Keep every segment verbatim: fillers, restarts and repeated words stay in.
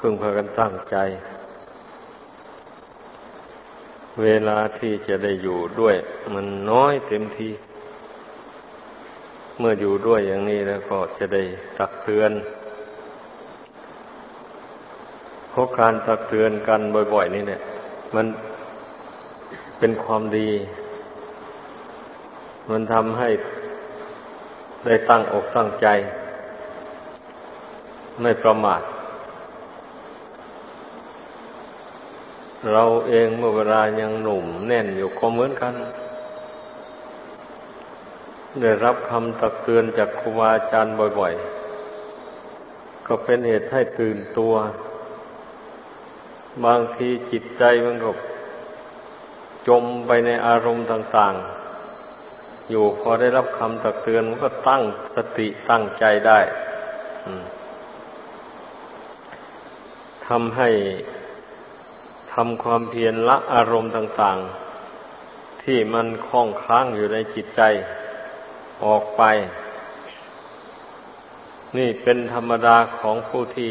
พึงพากันตั้งใจเวลาที่จะได้อยู่ด้วยมันน้อยเต็มทีเมื่ออยู่ด้วยอย่างนี้แล้วก็จะได้ตักเตือนเพราะการตักเตือนกันบ่อยๆนี่เนี่ยมันเป็นความดีมันทำให้ได้ตั้งอกตั้งใจไม่ประมาทเราเองเมื่อเวลายังหนุ่มแน่นอยู่ก็เหมือนกันได้รับคำตักเตือนจากครูบาอาจารย์บ่อยๆก็เป็นเหตุให้ตื่นตัวบางทีจิตใจมันก็จมไปในอารมณ์ต่างๆอยู่พอได้รับคำตักเตือนมันก็ตั้งสติตั้งใจได้ทำให้ทำความเพียรละอารมณ์ต่างๆที่มันคล้องค้างอยู่ในจิตใจออกไปนี่เป็นธรรมดาของผู้ที่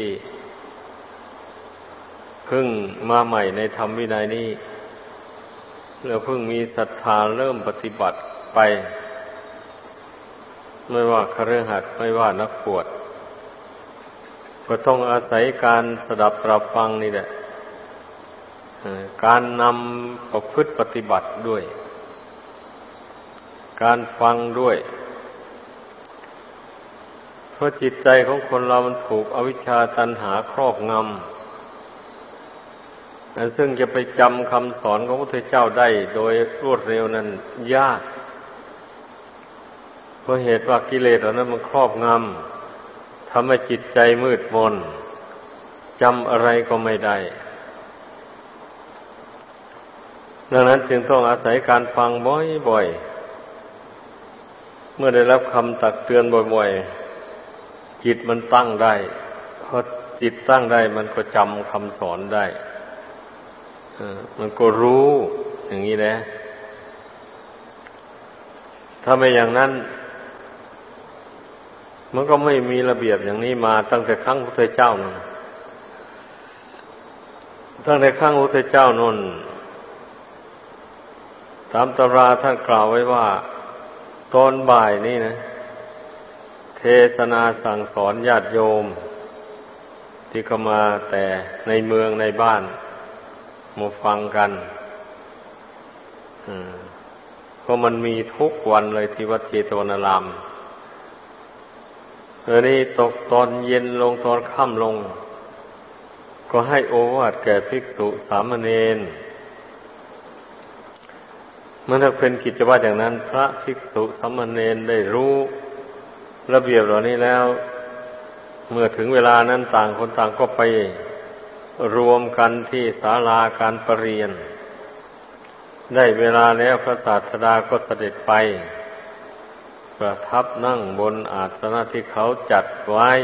เพิ่งมาใหม่ในธรรมวินัยนี้แล้วเพิ่งมีศรัทธาเริ่มปฏิบัติไปไม่ว่าคฤหัสถ์ไม่ว่านักบวชก็ต้องอาศัยการสดับตรับฟังนี่แหละการนำประพฤติปฏิบัติด้วยการฟังด้วยเพราะจิตใจของคนเรามันถูกอวิชชาตัณหาครอบงำอันซึ่งจะไปจำคำสอนของพระพุทธเจ้าได้โดยรวดเร็วนั้นยากเพราะเหตุว่ากิเลสเหล่านั้นมันครอบงำทำให้จิตใจมืดมนจำอะไรก็ไม่ได้ดังนั้นจึงต้องอาศัยการฟังบ่อยๆเมื่อได้รับคำตักเตือนบ่อยๆจิตมันตั้งได้พอจิตตั้งได้มันก็จำคำสอนได้มันก็รู้อย่างนี้แหละถ้าไม่อย่างนั้นมันก็ไม่มีระเบียบอย่างนี้มาตั้งแต่ครั้งพระพุทธเจ้านั่นตั้งแต่ครั้งพระพุทธเจ้านั่นตามตำราท่านกล่าวไว้ว่าตอนบ่ายนี่นะเทศนาสั่งสอนญาติโยมที่เข้ามาแต่ในเมืองในบ้านมาฟังกันเพราะมันมีทุกวันเลยที่วัดเชตวนารามเออนี่ตกตอนเย็นลงตอนค่ำลงก็ให้โอวาทแก่ภิกษุสามเณรเมื่อถ้าเป็นกิจวัตรอย่างนั้นพระภิกษุสามเณรได้รู้ระเบียบเหล่านี้แล้วเมื่อถึงเวลานั้นต่างคนต่างก็ไปรวมกันที่ศาลาการประเรียนได้เวลาแล้วพระศาสดาก็เสด็จไปประทับนั่งบนอาสนะที่เขาจัดไว้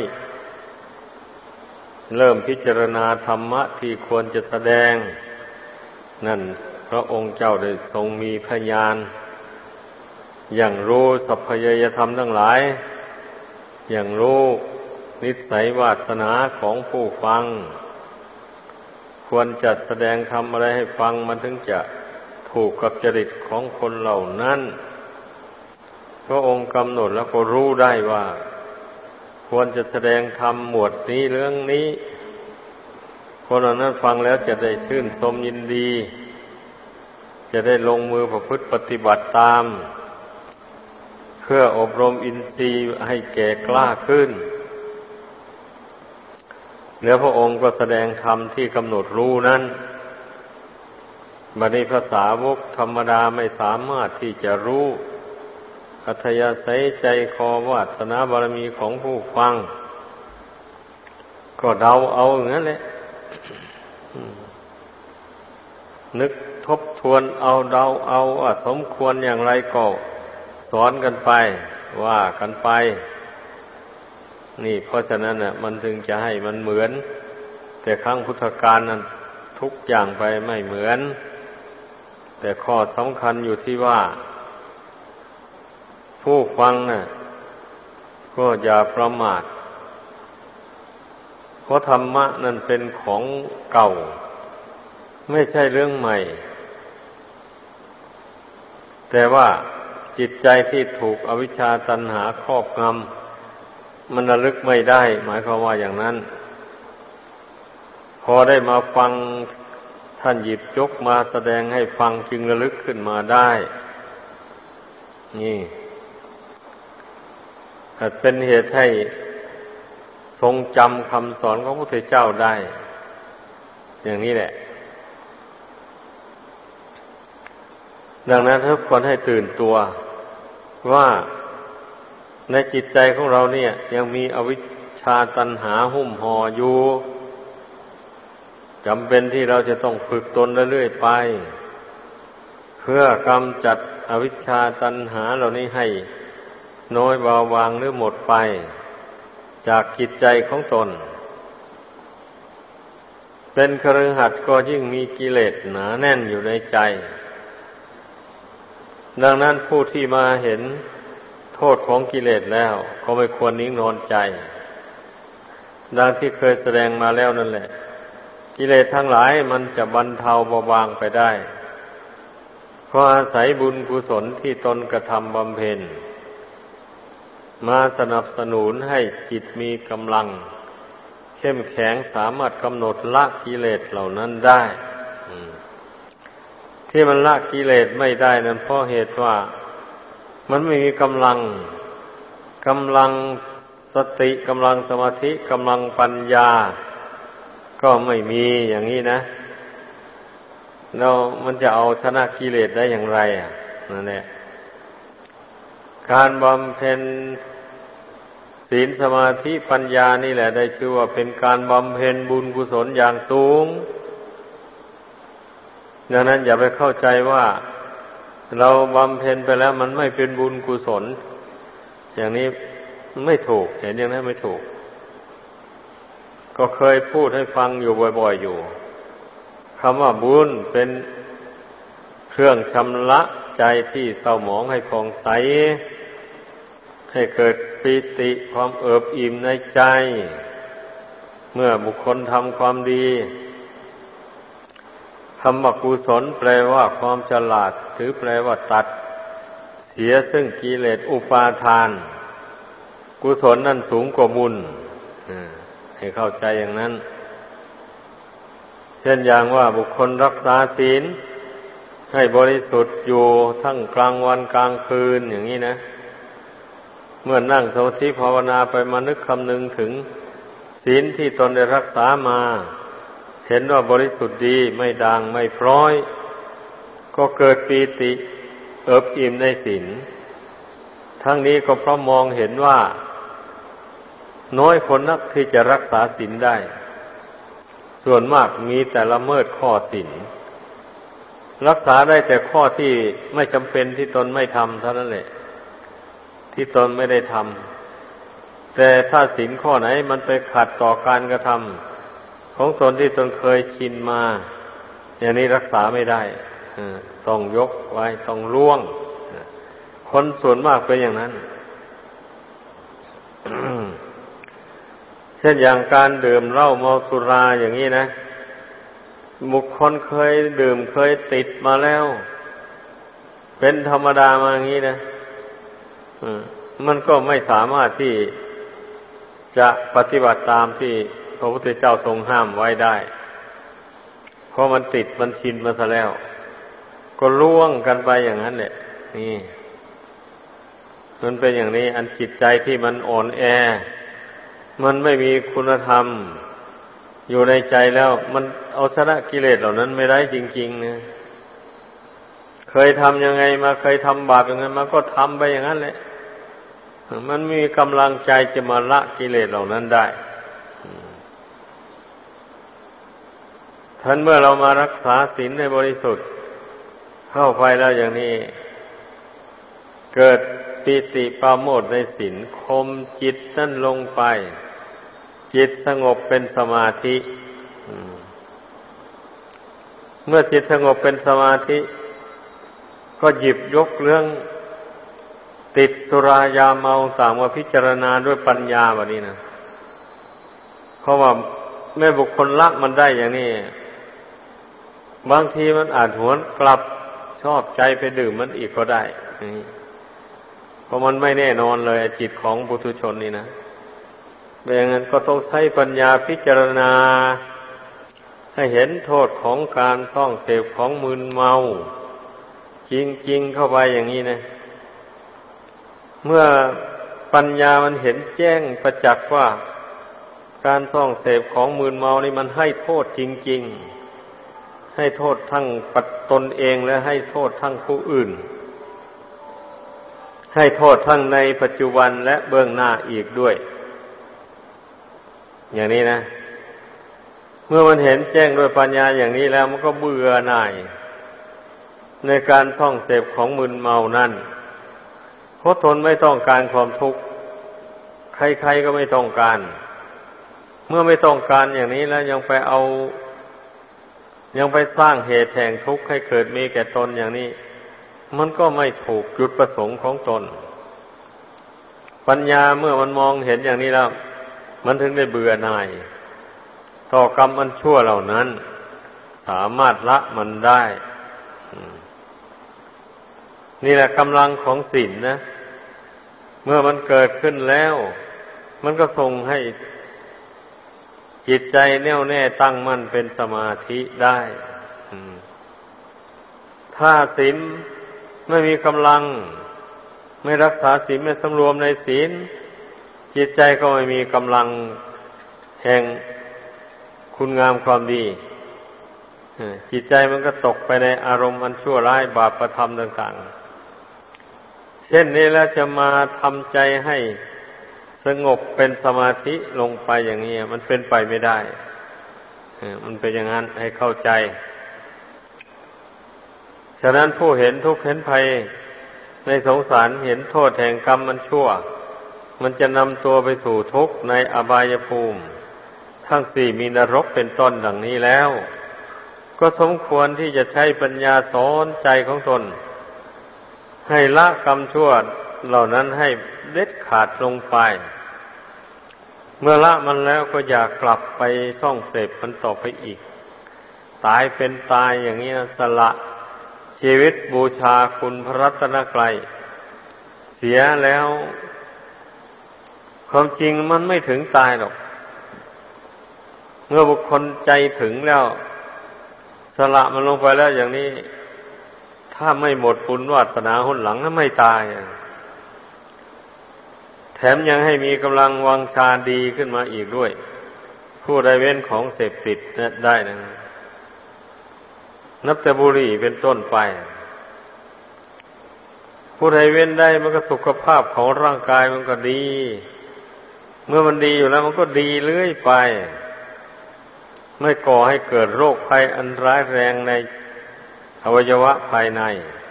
เริ่มพิจารณาธรรมะที่ควรจะแสดงนั่นพระองค์เจ้าได้ทรงมีพยานอย่างรู้สัพพยยธรรมทั้งหลายอย่างรู้นิสัยวาสนาของผู้ฟังควรจัดแสดงธรรมอะไรให้ฟังมันถึงจะถูกกับจริตของคนเหล่านั้นพระองค์กำหนดแล้วก็รู้ได้ว่าควรจะแสดงธรรมหมวดนี้เรื่องนี้คนเหล่านั้นฟังแล้วจะได้ชื่นชมยินดีจะได้ลงมือประพฤติปฏิบัติตามเพื่ออบรมอินทรีย์ให้แก่กล้าขึ้นแล้วพระองค์ก็แสดงธรรมที่กำหนดรู้นั้นบัดนี้ภาษาวกธรรมดาไม่สามารถที่จะรู้อัธยาศัยใจคอวาสนาบารมีของผู้ฟังก็เดาเอาอย่างนั้นแหละนึกทบทวนเอาเดาเอาว่าสมควรอย่างไรก็สอนกันไปว่ากันไปนี่เพราะฉะนั้นน่ะมันถึงจะให้มันเหมือนแต่ครั้งพุทธกาลนั้นทุกอย่างไปไม่เหมือนแต่ข้อสำคัญอยู่ที่ว่าผู้ฟังน่ะก็อย่าประมาทคราะธรรมะนั่นเป็นของเก่าไม่ใช่เรื่องใหม่แต่ว่าจิตใจที่ถูกอวิชชาตัณหาครอบงำมันระลึกไม่ได้หมายความว่าอย่างนั้นพอได้มาฟังท่านหยิบยกมาแสดงให้ฟังจึงระลึกขึ้นมาได้นี่เป็นเหตุให้ทรงจำคำสอนของพระพุทธเจ้าได้อย่างนี้แหละดังนั้นทุกคนให้ตื่นตัวว่าในจิตใจของเราเนี่ยยังมีอวิชชาตัณหาหุ้มห่ออยู่จำเป็นที่เราจะต้องฝึกตนเรื่อยๆไปเพื่อกำจัดอวิชชาตัณหาเหล่านี้ให้น้อยเบาบางหรือหมดไปจากจิตใจของตนเป็นคฤหัสถ์ก็ยิ่งมีกิเลสหนาแน่นอยู่ในใจดังนั้นผู้ที่มาเห็นโทษของกิเลสแล้วก็ไม่ควรนิ่งนอนใจดังที่เคยแสดงมาแล้วนั่นแหละกิเลสทั้งหลายมันจะบรรเทาเบาบางไปได้เพราะอาศัยบุญกุศลที่ตนกระทำบำเพ็ญมาสนับสนุนให้จิตมีกำลังเข้มแข็งสามารถกำหนดละกิเลสเหล่านั้นได้ที่มันละกิเลสไม่ได้นั้นเพราะเหตุว่ามันไม่มีกำลังกำลังสติกำลังสมาธิกำลังปัญญาก็ไม่มีอย่างนี้นะแล้วมันจะเอาชนะกิเลสได้อย่างไรอ่ะนั่นแหละการบำเพ็ญศีลสมาธิปัญญานี่แหละได้ชื่อว่าเป็นการบำเพ็ญบุญกุศลอย่างสูงดังนั้นอย่าไปเข้าใจว่าเราบำเพ็ญไปแล้วมันไม่เป็นบุญกุศลอย่างนี้ไม่ถูกเห็นอย่างนั้นไม่ถูกก็เคยพูดให้ฟังอยู่บ่อยๆอยู่คำว่าบุญเป็นเครื่องชำระใจที่เศร้าหมองให้ผ่องใสให้เกิดปิติความเอิบอิ่มในใจเมื่อบุคคลทำความดีคำว่ากุศลแปลว่าความฉลาดหรือแปลว่าตัดเสียซึ่งกิเลสอุปาทานกุศลนั่นสูงกว่าบุญให้เข้าใจอย่างนั้นเช่นอย่างว่าบุคคลรักษาศีลให้บริสุทธิ์อยู่ทั้งกลางวันกลางคืนอย่างนี้นะเมื่อนั่งสมาธิภาวนาไปมานึกคำนึงถึงศีลที่ตนได้รักษามาเห็นว่าบริสุทธิ์ดีไม่ด่างไม่พร้อยก็เกิดปีติเอิบอิ่มในศีลทั้งนี้ก็เพราะมองเห็นว่าน้อยคนนักที่จะรักษาศีลได้ส่วนมากมีแต่ละเมิดข้อศีลรักษาได้แต่ข้อที่ไม่จำเป็นที่ตนไม่ทำเท่านั้นแหละที่ตนไม่ได้ทำแต่ถ้าศีลข้อไหนมันไปขัดต่อการกระทำของตนที่ตนเคยชินมาอย่างนี้รักษาไม่ได้ต้องยกไว้ต้องล่วงคนส่วนมากเป็นอย่างนั้น เช่นอย่างการดื่มเหล้าเมาสุราอย่างนี้นะบุคคลเคยดื่มเคยติดมาแล้วเป็นธรรมดามาอย่างนี้นะมันก็ไม่สามารถที่จะปฏิบัติตามที่พระพุทธเจ้าทรงห้ามไว้ได้เพราะมันติดมันชินมาซะแล้วก็ล่วงกันไปอย่างนั้นแหละนี่มันเป็นอย่างนี้อันจิตใจที่มันอ่อนแอมันไม่มีคุณธรรมอยู่ในใจแล้วมันเอาชนะกิเลสเหล่านั้นไม่ได้จริงๆนะเคยทำยังไงมาเคยทำบาปยังไงมาก็ทำไปอย่างนั้นแหละมันมีกำลังใจจะมาละกิเลสเหล่านั้นได้ท่านเมื่อเรามารักษาศีลให้บริสุทธิ์เข้าไปแล้วอย่างนี้เกิดปิติปราโมทย์ในศีลคมจิตนั่นลงไปจิตสงบเป็นสมาธิเมื่อจิตสงบเป็นสมาธิก็หยิบยกเรื่องติดสุรายาเมาต่างมาพิจารณาด้วยปัญญาแบบนี้นะเพราะว่าแม่บุคคลละมันได้อย่างนี้บางทีมันอาจหวนกลับชอบใจไปดื่มมันอีกก็ได้เพราะมันไม่แน่นอนเลยจิตของปุถุชนนี่นะเป็นอย่างนั้นก็ต้องใช้ปัญญาพิจารณาให้เห็นโทษของการท่องเสพของมึนเมาจริงๆเข้าไปอย่างนี้นะเมื่อปัญญามันเห็นแจ้งประจักษ์ว่าการท่องเสพของมึนเมานี่มันให้โทษจริงๆให้โทษทั้งปัจตนเองและให้โทษทั้งผู้อื่นให้โทษทั้งในปัจจุบันและเบื้องหน้าอีกด้วยอย่างนี้นะเมื่อมันเห็นแจ้งด้วยปัญญาอย่างนี้แล้วมันก็เบื่อหน่ายในการท่องเสพของมึนเมานั่นเพราะตนไม่ต้องการความทุกข์ใครๆก็ไม่ต้องการเมื่อไม่ต้องการอย่างนี้แล้วยังไปเอายังไปสร้างเหตุแห่งทุกข์ให้เกิดมีแก่ตนอย่างนี้มันก็ไม่ถูกจุดประสงค์ของตนปัญญาเมื่อมันมองเห็นอย่างนี้แล้วมันถึงได้เบื่อหน่ายต่อกรรมอันชั่วเหล่านั้นสามารถละมันได้นี่แหละกำลังของศีลนะเมื่อมันเกิดขึ้นแล้วมันก็ส่งให้จิตใจแน่วแน่ตั้งมั่นเป็นสมาธิได้ถ้าศีลไม่มีกำลังไม่รักษาศีลไม่สำรวมในศีลจิตใจก็ไม่มีกำลังแห่งคุณงามความดีจิตใจมันก็ตกไปในอารมณ์อันชั่วร้ายบาปประธรรมต่างๆเช่นนี้แล้วจะมาทำใจให้สงบเป็นสมาธิลงไปอย่างนี้มันเป็นไปไม่ได้มันเป็นอย่างนั้นให้เข้าใจฉะนั้นผู้เห็นทุกข์เห็นภัยในสงสารเห็นโทษแห่งกรรมมันชั่วมันจะนำตัวไปสู่ทุกข์ในอบายภูมิทั้งสี่มีนรกเป็นต้นดังนี้แล้วก็สมควรที่จะใช้ปัญญาสอนใจของตนให้ละกรรมชั่วเหล่านั้นให้เด็ดขาดลงไปเมื่อละมันแล้วก็อย่ากลับไปท่องเสพมันต่อไปอีกตายเป็นตายอย่างนี้สละชีวิตบูชาคุณพระรัตนตรัยเสียแล้วความจริงมันไม่ถึงตายหรอกเมื่อบุคคลใจถึงแล้วสละมันลงไปแล้วอย่างนี้ถ้าไม่หมดบุญวาสนาหนหลังนั้นไม่ตายแถมยังให้มีกำลังวังชาดีขึ้นมาอีกด้วยผู้ใดเว้นของเสพติดได้นะนับแต่บุหรี่เป็นต้นไปผู้ใดเว้นได้มันก็สุขภาพของร่างกายมันก็ดีเมื่อมันดีอยู่แล้วมันก็ดีเรื่อยไปไม่ก่อให้เกิดโรคภัยอันร้ายแรงในอวัยวะภายใน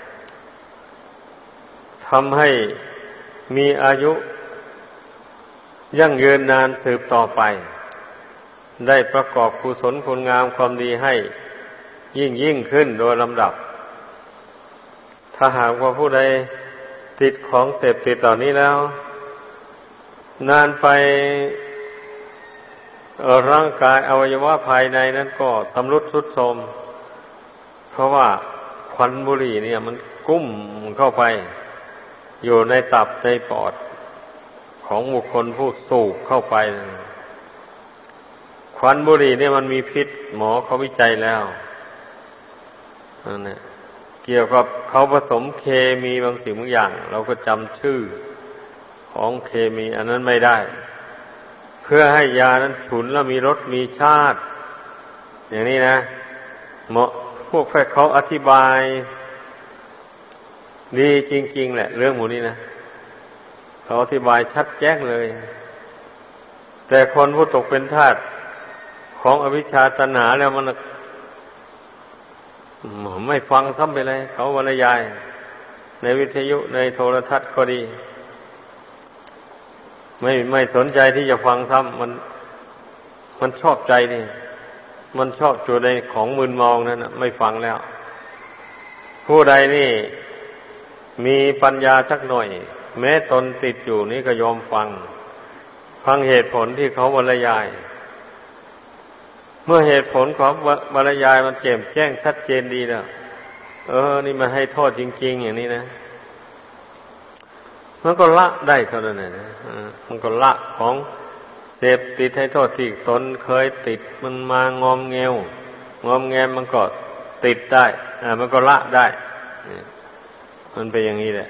ทำให้มีอายุยั่งยืนนานสืบต่อไปได้ประกอบกุศลคุณงามความดีให้ยิ่งยิ่งขึ้นโดยลำดับถ้าหากว่าผู้ใดติดของเสพติดเหล่านี้แล้วนานไปร่างกายอวัยวะภายในนั้นก็สำรุดทรุดโทรมเพราะว่าควันบุหรี่เนี่ยมันกุ้มเข้าไปอยู่ในตับในปอดของบุคคลผู้สูบเข้าไปควันบุหรี่เนี่ยมันมีพิษหมอเขาวิจัยแล้วนั่นแหละเกี่ยวกับเขาผสมเคมีบางสิ่งบางอย่างเราก็จำชื่อของเคมีอันนั้นไม่ได้เพื่อให้ยานั้นฉุนแล้วมีรสมีชาติอย่างนี้นะเหมาะพวกแพทย์เขาอธิบายดีจริงๆแหละเรื่องหมู่นี้นะเขาอธิบายชัดแจ้งเลยแต่คนผู้ตกเป็นทาสของอวิชชาตัณหาแล้วมันไม่ฟังซ้ำไปเลยเขาบรรยายในวิทยุในโทรทัศน์ก็ดีไม่ไม่สนใจที่จะฟังซ้ำมันมันชอบใจนี่มันชอบอยู่ในของมึนเมานั่นนะไม่ฟังแล้วผู้ใดนี่มีปัญญาสักหน่อยแม้ตนติดอยู่นี่ก็ยอมฟังฟังเหตุผลที่เขาบรรยายเมื่อเหตุผลของบรรยายมันแจ่มแจ้งชัดเจนดีแล้วเออนี่มันให้โทษจริงๆอย่างนี้นะมันก็ละได้เท่านั้นนะมันก็ละของเสพติดให้โทษที่ตนเคยติดมันมางอมเงวงอมแงมมันก็ติดได้อ่ามันก็ละได้มันเป็นอย่างนี้แหละ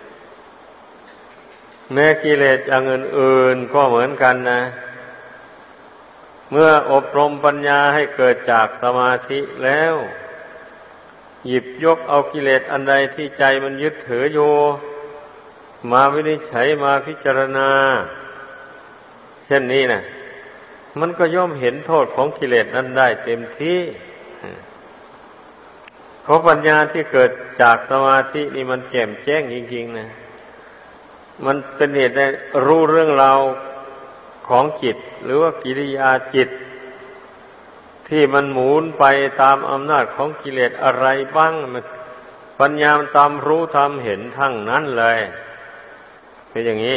แม้กิเลสอย่างอื่นๆก็เหมือนกันนะเมื่ออบรมปัญญาให้เกิดจากสมาธิแล้วหยิบยกเอากิเลสอันใดที่ใจมันยึดถืออยู่มาวินิจฉัยมาพิจารณาเช่นนี้นะมันก็ย่อมเห็นโทษของกิเลสนั้นได้เต็มที่เพราะปัญญาที่เกิดจากสมาธินี่มันแจ่มแจ้งจริงๆนะมันเป็นเหตุได้รู้เรื่องราวของจิตหรือว่ากิริยาจิตที่มันหมุนไปตามอำนาจของกิเลสอะไรบ้างมันปัญญามันตามรู้ทำเห็นทั้งนั้นเลยเป็นอย่างนี้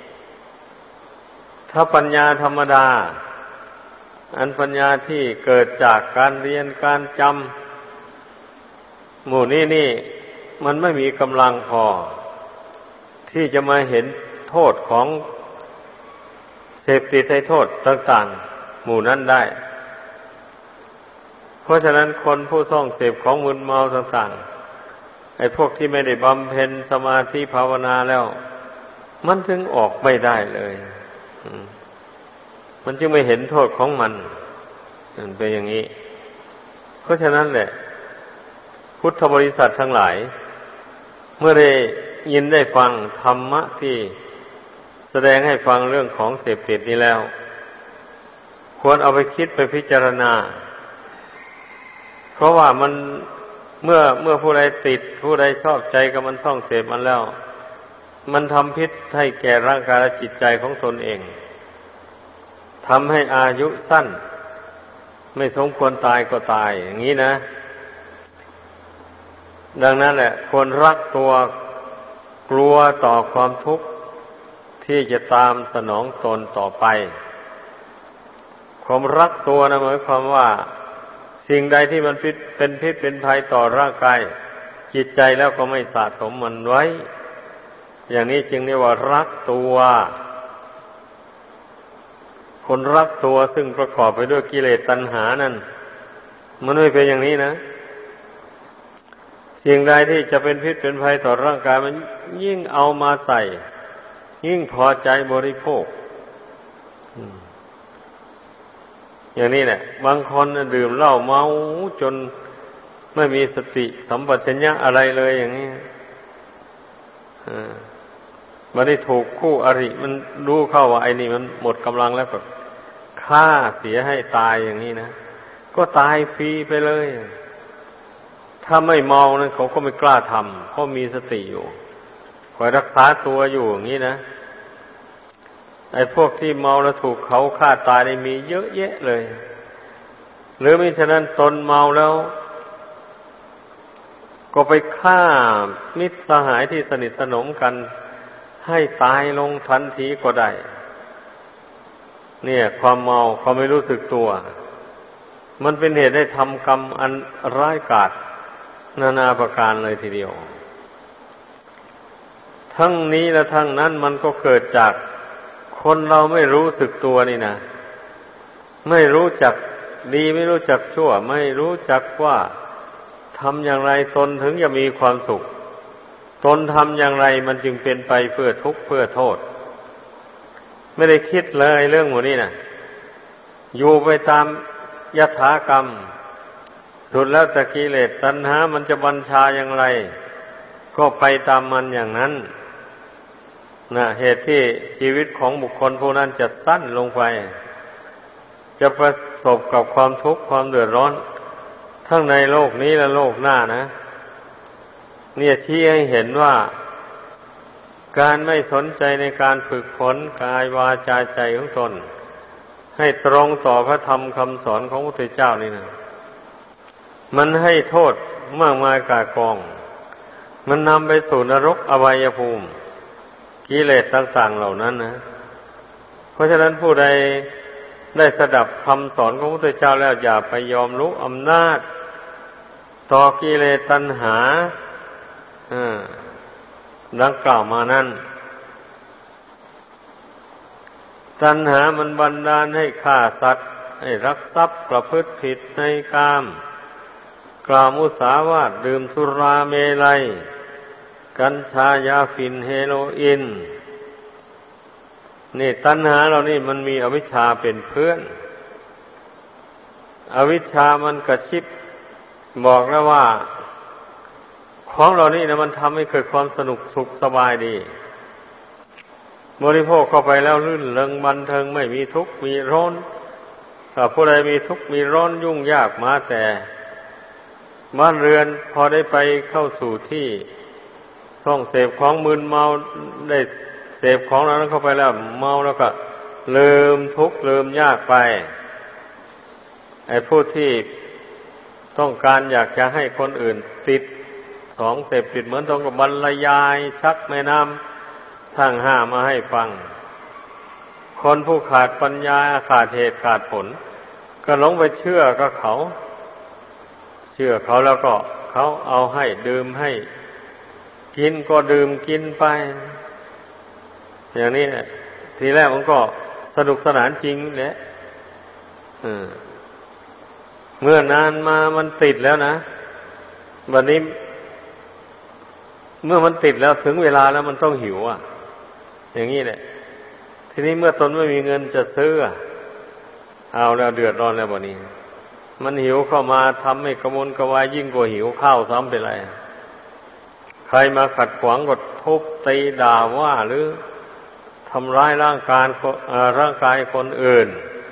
ถ้าปัญญาธรรมดาอันปัญญาที่เกิดจากการเรียนการจำหมู่นี้นี่มันไม่มีกำลังพอที่จะมาเห็นโทษของเสพติดให้โทษต่างๆหมู่นั้นได้เพราะฉะนั้นคนผู้ท่องเสพของมึนเมาต่างๆไอ้พวกที่ไม่ได้บำเพ็ญสมาธิภาวนาแล้วมันถึงออกไม่ได้เลยมันจึงไม่เห็นโทษของมันมันเป็นอย่างนี้เพราะฉะนั้นแหละพุทธบริษัททั้งหลายเมื่อได้ยินได้ฟังธรรมะที่แสดงให้ฟังเรื่องของเสพติดนี้แล้วควรเอาไปคิดไปพิจารณาเพราะว่ามันเมื่อเมื่อผู้ใดติดผู้ใดชอบใจกับมันท่องเสพมันแล้วมันทำพิษให้แก่ร่างกายและจิตใจของตนเองทำให้อายุสั้นไม่สมควรตายก็ตายอย่างนี้นะดังนั้นแหละควรรักตัวกลัวต่อความทุกข์ที่จะตามสนองตนต่อไปความรักตัวนะหมายความว่าสิ่งใดที่มันพิษเป็นพิษเป็นภัยต่อร่างกายจิตใจแล้วก็ไม่สะสมมันไว้อย่างนี้จึงเรียกว่ารักตัวคนรักตัวซึ่งประกอบไปด้วยกิเลสตัณหานั่นมันไม่เป็นอย่างนี้นะสิ่งใดที่จะเป็นพิษเป็นภัยต่อร่างกายมันยิ่งเอามาใส่ยิ่งพอใจบริโภคอย่างนี้แหละบางคนดื่มเหล้าเมาจนไม่มีสติสัมปชัญญะอะไรเลยอย่างนี้มันได้ถูกคู่อริมันรู้เข้าว่าไอ้นี่มันหมดกำลังแล้วก็ฆ่าเสียให้ตายอย่างนี้นะก็ตายฟรีไปเลยถ้าไม่เมานั้นเขาก็ไม่กล้าทำเพราะมีสติอยู่คอยรักษาตัวอยู่อย่างนี้นะไอ้พวกที่เมาแล้วถูกเขาฆ่าตายนี่มีเยอะแยะเลยหรือมิฉะนั้นตนเมาแล้วก็ไปฆ่ามิตรสหายที่สนิทสนมกันให้ตายลงทันทีก็ได้เนี่ยความเมาเขาไม่รู้สึกตัวมันเป็นเหตุให้ทำกรรมอันร้ายกาจนานาประการเลยทีเดียวทั้งนี้และทั้งนั้นมันก็เกิดจากคนเราไม่รู้สึกตัวนี่นะไม่รู้จักดีไม่รู้จักชั่วไม่รู้จักว่าทำอย่างไรตนถึงจะมีความสุขตนทำอย่างไรมันจึงเป็นไปเพื่อทุกข์เพื่อโทษไม่ได้คิดเลยเรื่องหมดนี้นะอยู่ไปตามยถากรรมสุดแล้วแต่กิเลสตัณหามันจะบัญชาอย่างไรก็ไปตามมันอย่างนั้นนะเหตุที่ชีวิตของบุคคลผู้นั้นจะสั้นลงไปจะประสบกับความทุกข์ความเดือดร้อนทั้งในโลกนี้และโลกหน้านะเนี่ยชี้ให้เห็นว่าการไม่สนใจในการฝึกฝนกายวาจาใจของตนให้ตรงต่อพระธรรมคำสอนของพระพุทธเจ้านี่นะมันให้โทษมากมายก่ากองมันนำไปสู่นรกอบายภูมิกิเลสต่างๆเหล่านั้นนะเพราะฉะนั้นผู้ใดได้สดับคำสอนของพระพุทธเจ้าแล้วอย่าไปยอมรู้อำนาจต่อกิเลสตัณหาดังกล่าวมานั้นตัณหามันบันดาลให้ฆ่าสัตว์ให้รักทรัพย์ประพฤติผิดในกามกล่าวมุสาวาทดื่มสุราเมลัยกัญชายาฝิ่นเฮโรอีนนี่ตัณหาเรานี่มันมีอวิชชาเป็นเพื่อนอวิชชามันกระชิบบอกแล้วว่าของเรานี่นะมันทำให้เกิดความสนุกสุขสบายดีบริโภคเข้าไปแล้วลื่นเริงบันเทิงไม่มีทุกข์มีร้อนถ้าผู้ใดมีทุกข์มีร้อนยุ่งยากมาแต่บ้านเรือนพอได้ไปเข้าสู่ที่ส่องเสพของมึนเมาได้เสพของเหล่านั้นเข้าไปแล้วเมาแล้วก็ลืมทุกข์ลืมยากไปไอ้ผู้ที่ต้องการอยากจะให้คนอื่นติดสองเสพติดเหมือนต้องกับบรรยายชักแม่น้ำทั้งห้ามาให้ฟังคนผู้ขาดปัญญาขาดเหตุขาดผลก็หลงไปเชื่อกับเขาเชื่อเขาแล้วก็เขาเอาให้ดื่มให้กินก็ดื่มกินไปอย่างนี้ทีแรกมันก็สนุกสนานจริงแหละเมื่อนานมามันติดแล้วนะบัดนี้เมื่อมันติดแล้วถึงเวลาแล้วมันต้องหิวอ่ะอย่างนี้แหละทีนี้เมื่อตนไม่มีเงินจะซื้อเอาแล้วเดือดร้อนแล้วบัดนี้มันหิวเข้ามาทำให้กระวนกระวายยิ่งกว่าหิวข้าวซ้ำไปเลยใครมาขัดขวางก็ทุบตีด่าว่าหรือทำร้ายร่างกายร่างกายคนอื่น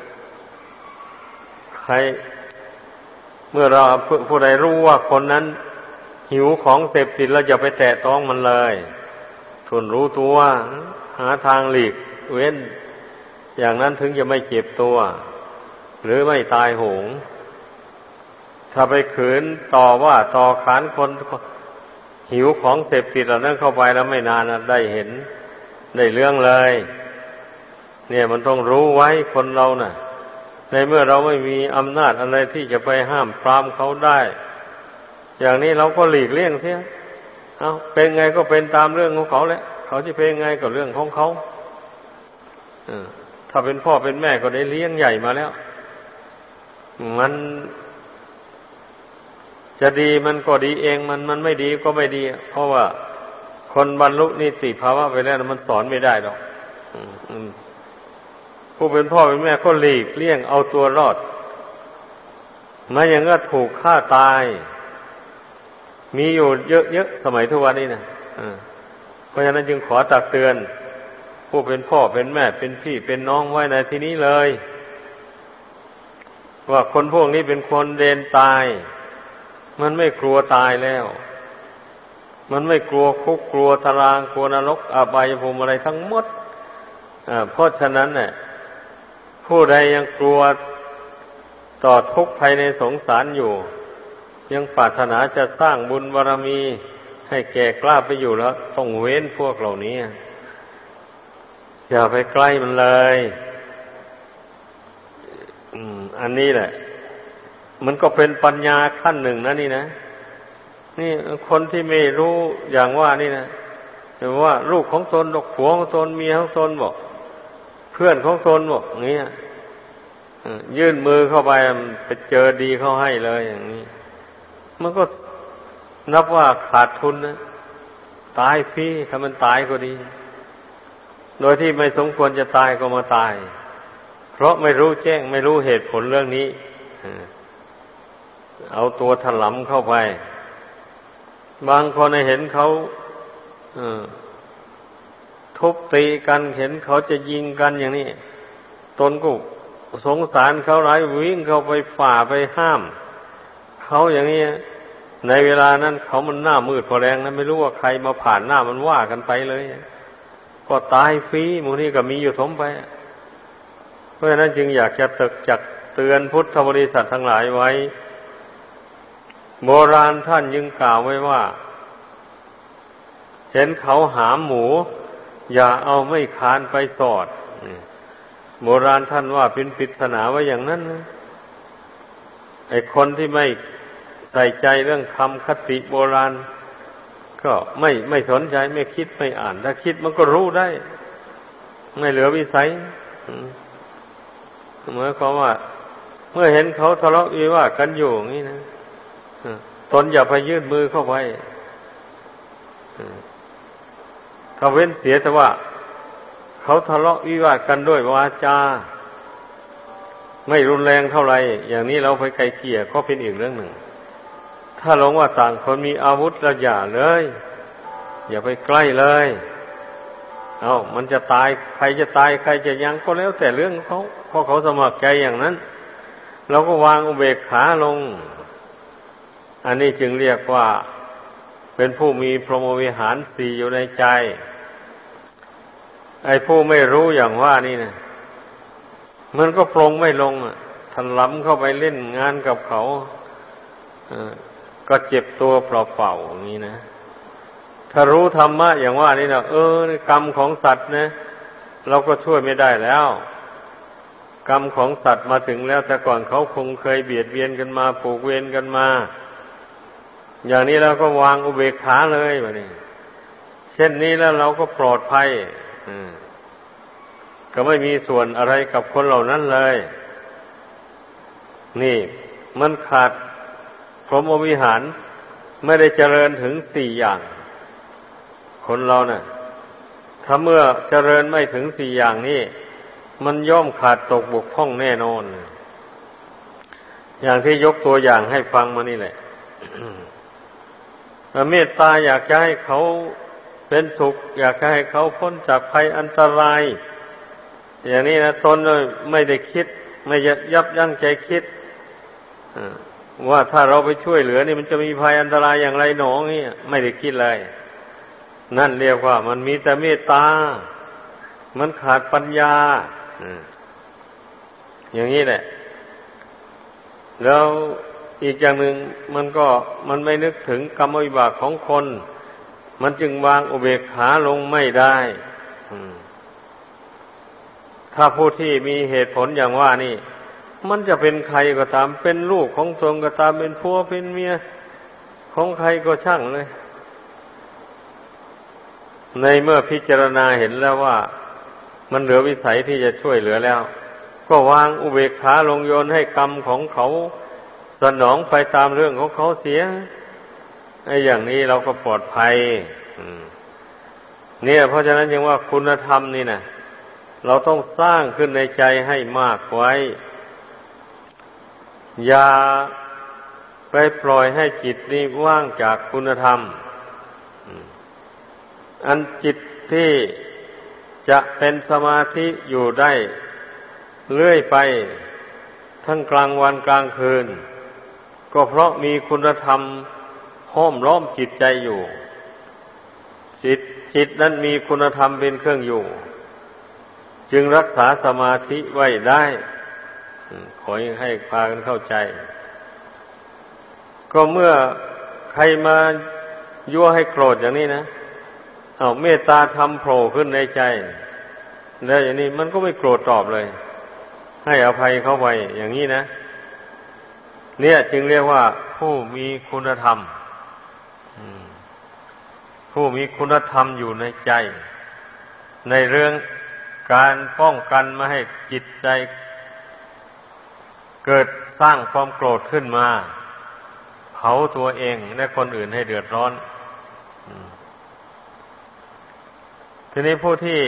ใครเมื่อเราผู้ใดรู้ว่าคนนั้นหิวของเสพติดแล้วอย่าไปแตะต้องมันเลยทนรู้ตัวหาทางหลีกเว้นอย่างนั้นถึงจะไม่เจ็บตัวหรือไม่ตายโหงถ้าไปขืนต่อว่าต่อขานคนหิวของเสพติดเหล่านั้นเข้าไปแล้วไม่นานได้เห็นได้เรื่องเลยเนี่ยมันต้องรู้ไว้คนเราน่ะในเมื่อเราไม่มีอำนาจอะไรที่จะไปห้ามปรามเขาได้อย่างนี้เราก็หลีกเลี่ยงเสียเอาเป็นไงก็เป็นตามเรื่องของเขาแหละเขาจะเป็นไงก็เรื่องของเขาถ้าเป็นพ่อเป็นแม่ก็ได้เลี้ยงใหญ่มาแล้วมันจะดีมันก็ดีเองมันมันไม่ดีก็ไม่ดีเพราะว่าคนบรรลุนิติภาวะไปแล้วมันสอนไม่ได้หรอกผู้เป็นพ่อเป็นแม่ก็หลีกเลี่ยงเอาตัวรอดไม่อย่างนั้นถูกฆ่าตายมีอยู่เยอะๆสมัยทุกวันนี้นะเพราะฉะนั้นจึงขอตักเตือนผู้เป็นพ่อเป็นแม่เป็นพี่เป็นน้องไว้ในที่นี้เลยว่าคนพวกนี้เป็นคนเดนตายมันไม่กลัวตายแล้วมันไม่กลัวคุกกลัวตารางกลัวนรกอบายภูมิอะไรทั้งหมดเพราะฉะนั้นเนี่ยผู้ใดยังกลัวต่อทุกข์ภายในสงสารอยู่ยังปรารถนาจะสร้างบุญบารมีให้แก่กล้าไปอยู่แล้วต้องเว้นพวกเหล่านี้อย่าไปใกล้มันเลยอืมอันนี้แหละมันก็เป็นปัญญาขั้นหนึ่งนะนี่นะนี่คนที่ไม่รู้อย่างว่านี่นะแต่ว่าลูกของตนดอกผัวของตนเมียของตนบอกเพื่อนของตนบอกอย่างนี้ยื่นมือเข้าไปไปเจอดีเข้าให้เลยอย่างนี้มันก็นับว่าขาดทุนนะตายฟรีถ้ามันตายก็ดีโดยที่ไม่สมควรจะตายก็มาตายเพราะไม่รู้แจ้งไม่รู้เหตุผลเรื่องนี้เอาตัวถลำเข้าไปบางคนเห็นเขาทุบตีกันเห็นเขาจะยิงกันอย่างนี้ตนก็สงสารเขาหลายวิ่งเข้าไปฝ่าไปห้ามเขาอย่างนี้ในเวลานั้นเขามันหน้ามืดพอแรงนะไม่รู้ว่าใครมาผ่านหน้ามันว่ากันไปเลยก็ตายฟรีหมู่นี้ก็มีอยู่สมไปเพราะฉะนั้นจึงอยากจะตึกจักเตือนพุทธบริษัททั้งหลายไว้โบราณท่านยังกล่าวไว้ว่าเห็นเขาหามหมูอย่าเอาไม้คานไปสอดโบราณท่านว่าเป็นปริศนาไว้อย่างนั้นนะไอ้คนที่ไม่ใส่ใจเรื่องคำคติโบราณก็ไม่ไม่สนใจไม่คิดไม่อ่านถ้าคิดมันก็รู้ได้ไม่เหลือวิสัยหมายความว่าเมื่อเห็นเขาทะเลาะวิวาทกันอยู่อย่างนี้นะตนอย่าไปยื่นมือเข้าไปถ้าเว้นเสียแต่ว่าเขาทะเลาะวิวาทกันด้วยวาจาไม่รุนแรงเท่าไหร่อย่างนี้เราไปไกลเกลี่ยก็เป็นอีกเรื่องหนึ่งถ้าหลงว่าต่างคนมีอาวุธแล้วอย่าเลยอย่าไปใกล้เลยเอามันจะตายใครจะตายใครจะยังก็แล้วแต่เรื่องเขาเพราะเขาสมัครใจอย่างนั้นเราก็วางอุเบกขาลงอันนี้จึงเรียกว่าเป็นผู้มีพรหมวิหารสี่อยู่ในใจไอ้ผู้ไม่รู้อย่างว่านี่นะมันก็ปรงไม่ลงอ่ะทันล้ำเข้าไปเล่นงานกับเขาก็เจ็บตัวเปล่าๆอย่างนี้นะถ้ารู้ธรรมะอย่างว่านี่นะเออกรรมของสัตว์นะเราก็ช่วยไม่ได้แล้วกรรมของสัตว์มาถึงแล้วแต่ก่อนเขาคงเคยเบียดเบียนกันมาผูกเวรกันมาอย่างนี้เราก็วางอุเบกขาเลยแบบนี้เช่นนี้แล้วเราก็ปลอดภัยก็ไม่มีส่วนอะไรกับคนเหล่านั้นเลยนี่มันขาดพรหมวิหารไม่ได้เจริญถึงสี่อย่างคนเราเนะ่ะถ้าเมื่อเจริญไม่ถึงสี่อย่างนี้มันย่อมขาดตกบกพร่องแน่นอนอย่างที่ยกตัวอย่างให้ฟังมานี่แหละ เมตตาอยากจะให้เขาเป็นสุขอยากจะให้เขาพ้นจากภัยอันตรายอย่างนี้นะตนไม่ได้คิดไม่ยับยั้งใจคิดว่าถ้าเราไปช่วยเหลือนี่มันจะมีภัยอันตรายอย่างไรหนอนี่ไม่ได้คิดเลยนั่นเรียกว่ามันมีแต่เมตตามันขาดปัญญาอย่างนี้แหละแล้วอีกอย่างหนึ่งมันก็มันไม่นึกถึงกรรมวิบากของคนมันจึงวางอุเบกขาลงไม่ได้ถ้าผู้ที่มีเหตุผลอย่างว่านี่มันจะเป็นใครก็ตามเป็นลูกของตนก็ตามเป็นผัวเป็นเมียของใครก็ช่างเลยในเมื่อพิจารณาเห็นแล้วว่ามันเหลือวิสัยที่จะช่วยเหลือแล้วก็วางอุเบกขาลงโยนให้กรรมของเขาสนองไปตามเรื่องของเขาเสียไอ้อย่างนี้เราก็ปลอดภัยเนี่ยเพราะฉะนั้นยังว่าคุณธรรมนี่นะเราต้องสร้างขึ้นในใจให้มากไว้อย่าไปปล่อยให้จิตนี้ว่างจากคุณธรรมอันจิตที่จะเป็นสมาธิอยู่ได้เรื่อยไปทั้งกลางวันกลางคืนก็เพราะมีคุณธรรมห้อมล้อมจิตใจอยู่จิตจิตนั้นมีคุณธรรมเป็นเครื่องอยู่จึงรักษาสมาธิไว้ได้ขอให้พากันเข้าใจก็เมื่อใครมายั่วให้โกรธอย่างนี้นะเอาเมตตาธรรมโผล่ขึ้นในใจแล้วอย่างนี้มันก็ไม่โกรธตอบเลยให้อภัยเข้าไปอย่างนี้นะเนี่ยจึงเรียกว่าผู้มีคุณธรรมผู้มีคุณธรรมอยู่ในใจในเรื่องการป้องกันไม่ให้จิตใจเกิดสร้างความโกรธขึ้นมาเผาตัวเองและคนอื่นให้เดือดร้อนทีนี้ผู้ที่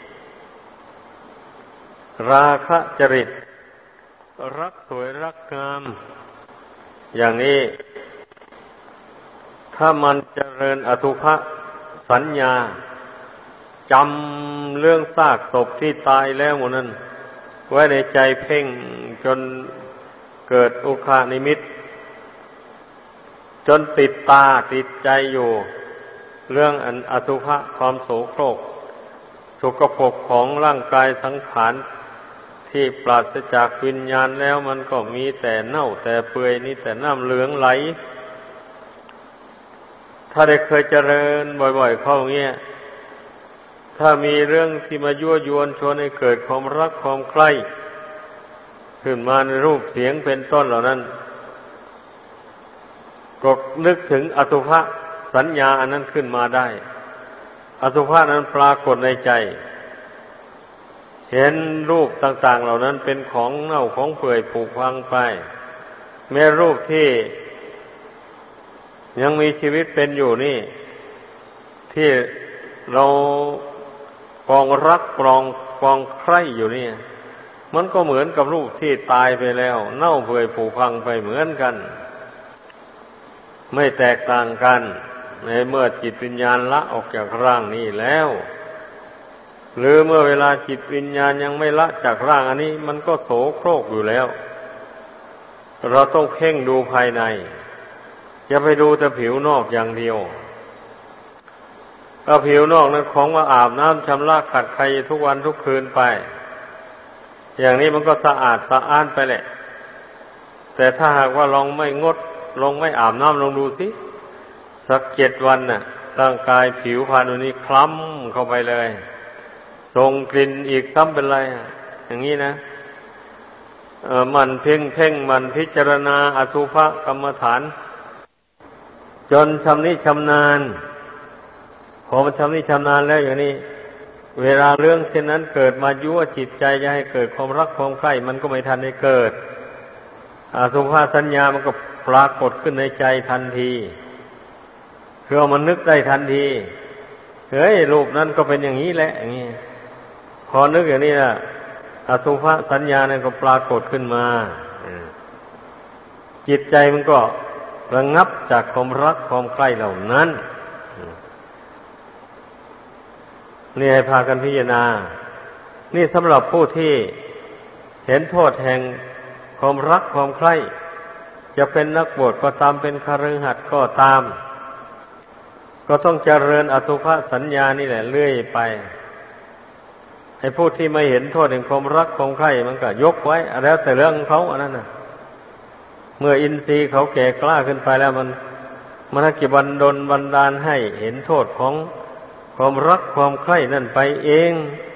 ราคะจริตรักสวยรักงามอย่างนี้ถ้ามันเจริญอทุภสัญญาจำเรื่องซากศพที่ตายแล้วหมดนั้นไว้ในใจเพ่งจนเกิดอุคานิมิตจนติดตาติดใจอยู่เรื่องอันอสุภะความโสโครกสกปรกของร่างกายสังขารที่ปราศจากวิญญาณแล้วมันก็มีแต่เน่าแต่เปื่อยนี่แต่น้ำเหลืองไหลถ้าได้เคยเจริญบ่อยๆเข้าอย่างเงี้ยถ้ามีเรื่องที่มายั่วยวนชวนให้เกิดความรักความใคร่ขึ้นมาในรูปเสียงเป็นต้นเหล่านั้นก็นึกถึงอสุภสัญญาอันนั้นขึ้นมาได้อสุภะนั้นปรากฏในใจเห็นรูปต่างๆเหล่านั้นเป็นของเน่าของเปื่อยผุพังไปแม้รูปที่ยังมีชีวิตเป็นอยู่นี่ที่เราปองรักปองปองใคร่อยู่นี่มันก็เหมือนกับรูปที่ตายไปแล้วเน่าเปื่อยผุพังไปเหมือนกันไม่แตกต่างกันในเมื่อจิตวิญญาณละออกจากร่างนี้แล้วหรือเมื่อเวลาจิตวิญญาณยังไม่ละจากร่างอันนี้มันก็โสโครกอยู่แล้วเราต้องเพ่งดูภายในอย่าไปดูแต่ผิวนอกอย่างเดียวถ้าผิวนอกนั้นของมาอาบน้ำชำระขัดไคทุกวันทุกคืนไปอย่างนี้มันก็สะอาดสะอ้านไปแหละแต่ถ้าหากว่าลองไม่งดลองไม่อาบน้ำลองดูสิสักเจ็ดวันน่ะร่างกายผิวพรรณวันนี้คล้ำเข้าไปเลยส่งกลิ่นอีกซ้ำเป็นไรอย่างนี้นะเออมันเพ่งเพ่งมันพิจารณาอสุภกรรมฐานจนชำนิชำนาญพอมันชำนิชำนาญแล้วอย่างนี้เวลาเรื่องเช่นนั้นเกิดมายั่วจิตใจจะให้เกิดความรักความใคร่มันก็ไม่ทันได้เกิดอสุภสัญญามันก็ปรากฏขึ้นในใจทันทีคือมันนึกได้ทันทีเฮ้ยรูปนั้นก็เป็นอย่างนี้แหละอย่างนี้พอนึกอย่างนี้นะอสุภสัญญาเนี่ยก็ปรากฏขึ้นมาจิตใจมันก็ระงับจากความรักความใคร่เหล่านั้นนี่ให้พากันพิจารณานี่สำหรับผู้ที่เห็นโทษแห่งความรักความใคร่จะเป็นนักบวชก็ตามเป็นคฤหัสถ์ก็ตามก็ต้องเจริญอสุภสัญญานี่แหละเรื่อยไปไอ้ผู้ที่ไม่เห็นโทษแห่งความรักความใคร่มันก็ยกไว้แล้วแต่เรื่องของเขาอันนั้นน่ะเมื่ออินทรีย์เขาแก่กล้าขึ้นไปแล้วมันมันกิบันดลบันดาลให้เห็นโทษของความรักความใคร่นั่นไปเอง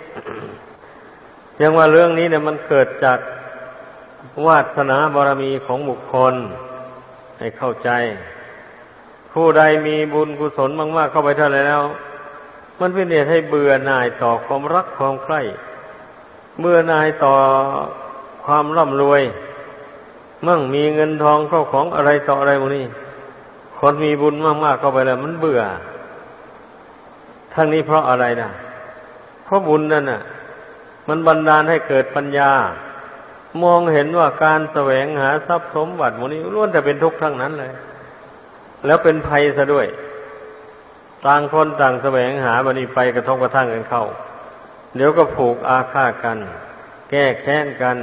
อย่างว่าเรื่องนี้เนี่ยมันเกิดจากวาสนาบารมีของบุคคลให้เข้าใจผู้ใดมีบุญกุศลมากๆเข้าไปเท่าไหร่แล้วมันเป็นเหตุให้เบื่อหน่ายต่อความรักความใคร่เบื่อหน่ายต่อความร่ำรวยมั่งมีเงินทองเข้าของอะไรต่ออะไรพวกนี้คนมีบุญมากๆเข้าไปแล้วมันเบื่อทั้งนี้เพราะอะไรนะเพราะบุญนั่นน่ะมันบันดาลให้เกิดปัญญามองเห็นว่าการแสวงหาทรัพย์สมบัติพวกนี้ล้วนแต่เป็นทุกข์ทั้งนั้นเลยแล้วเป็นภัยซะด้วยต่างคนต่างแสวงหาบัดนี้ไปกระทบกระทั่งกันเข้าเดี๋ยวก็ผูกอาฆาตกันแก้แค้นกัน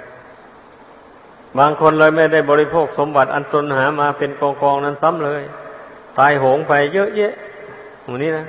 บางคนเลยไม่ได้บริโภคสมบัติอันตนหามาเป็นกองๆนั้นซ้ำเลยตายโหงไปเยอะแยะหมู่นี้นะ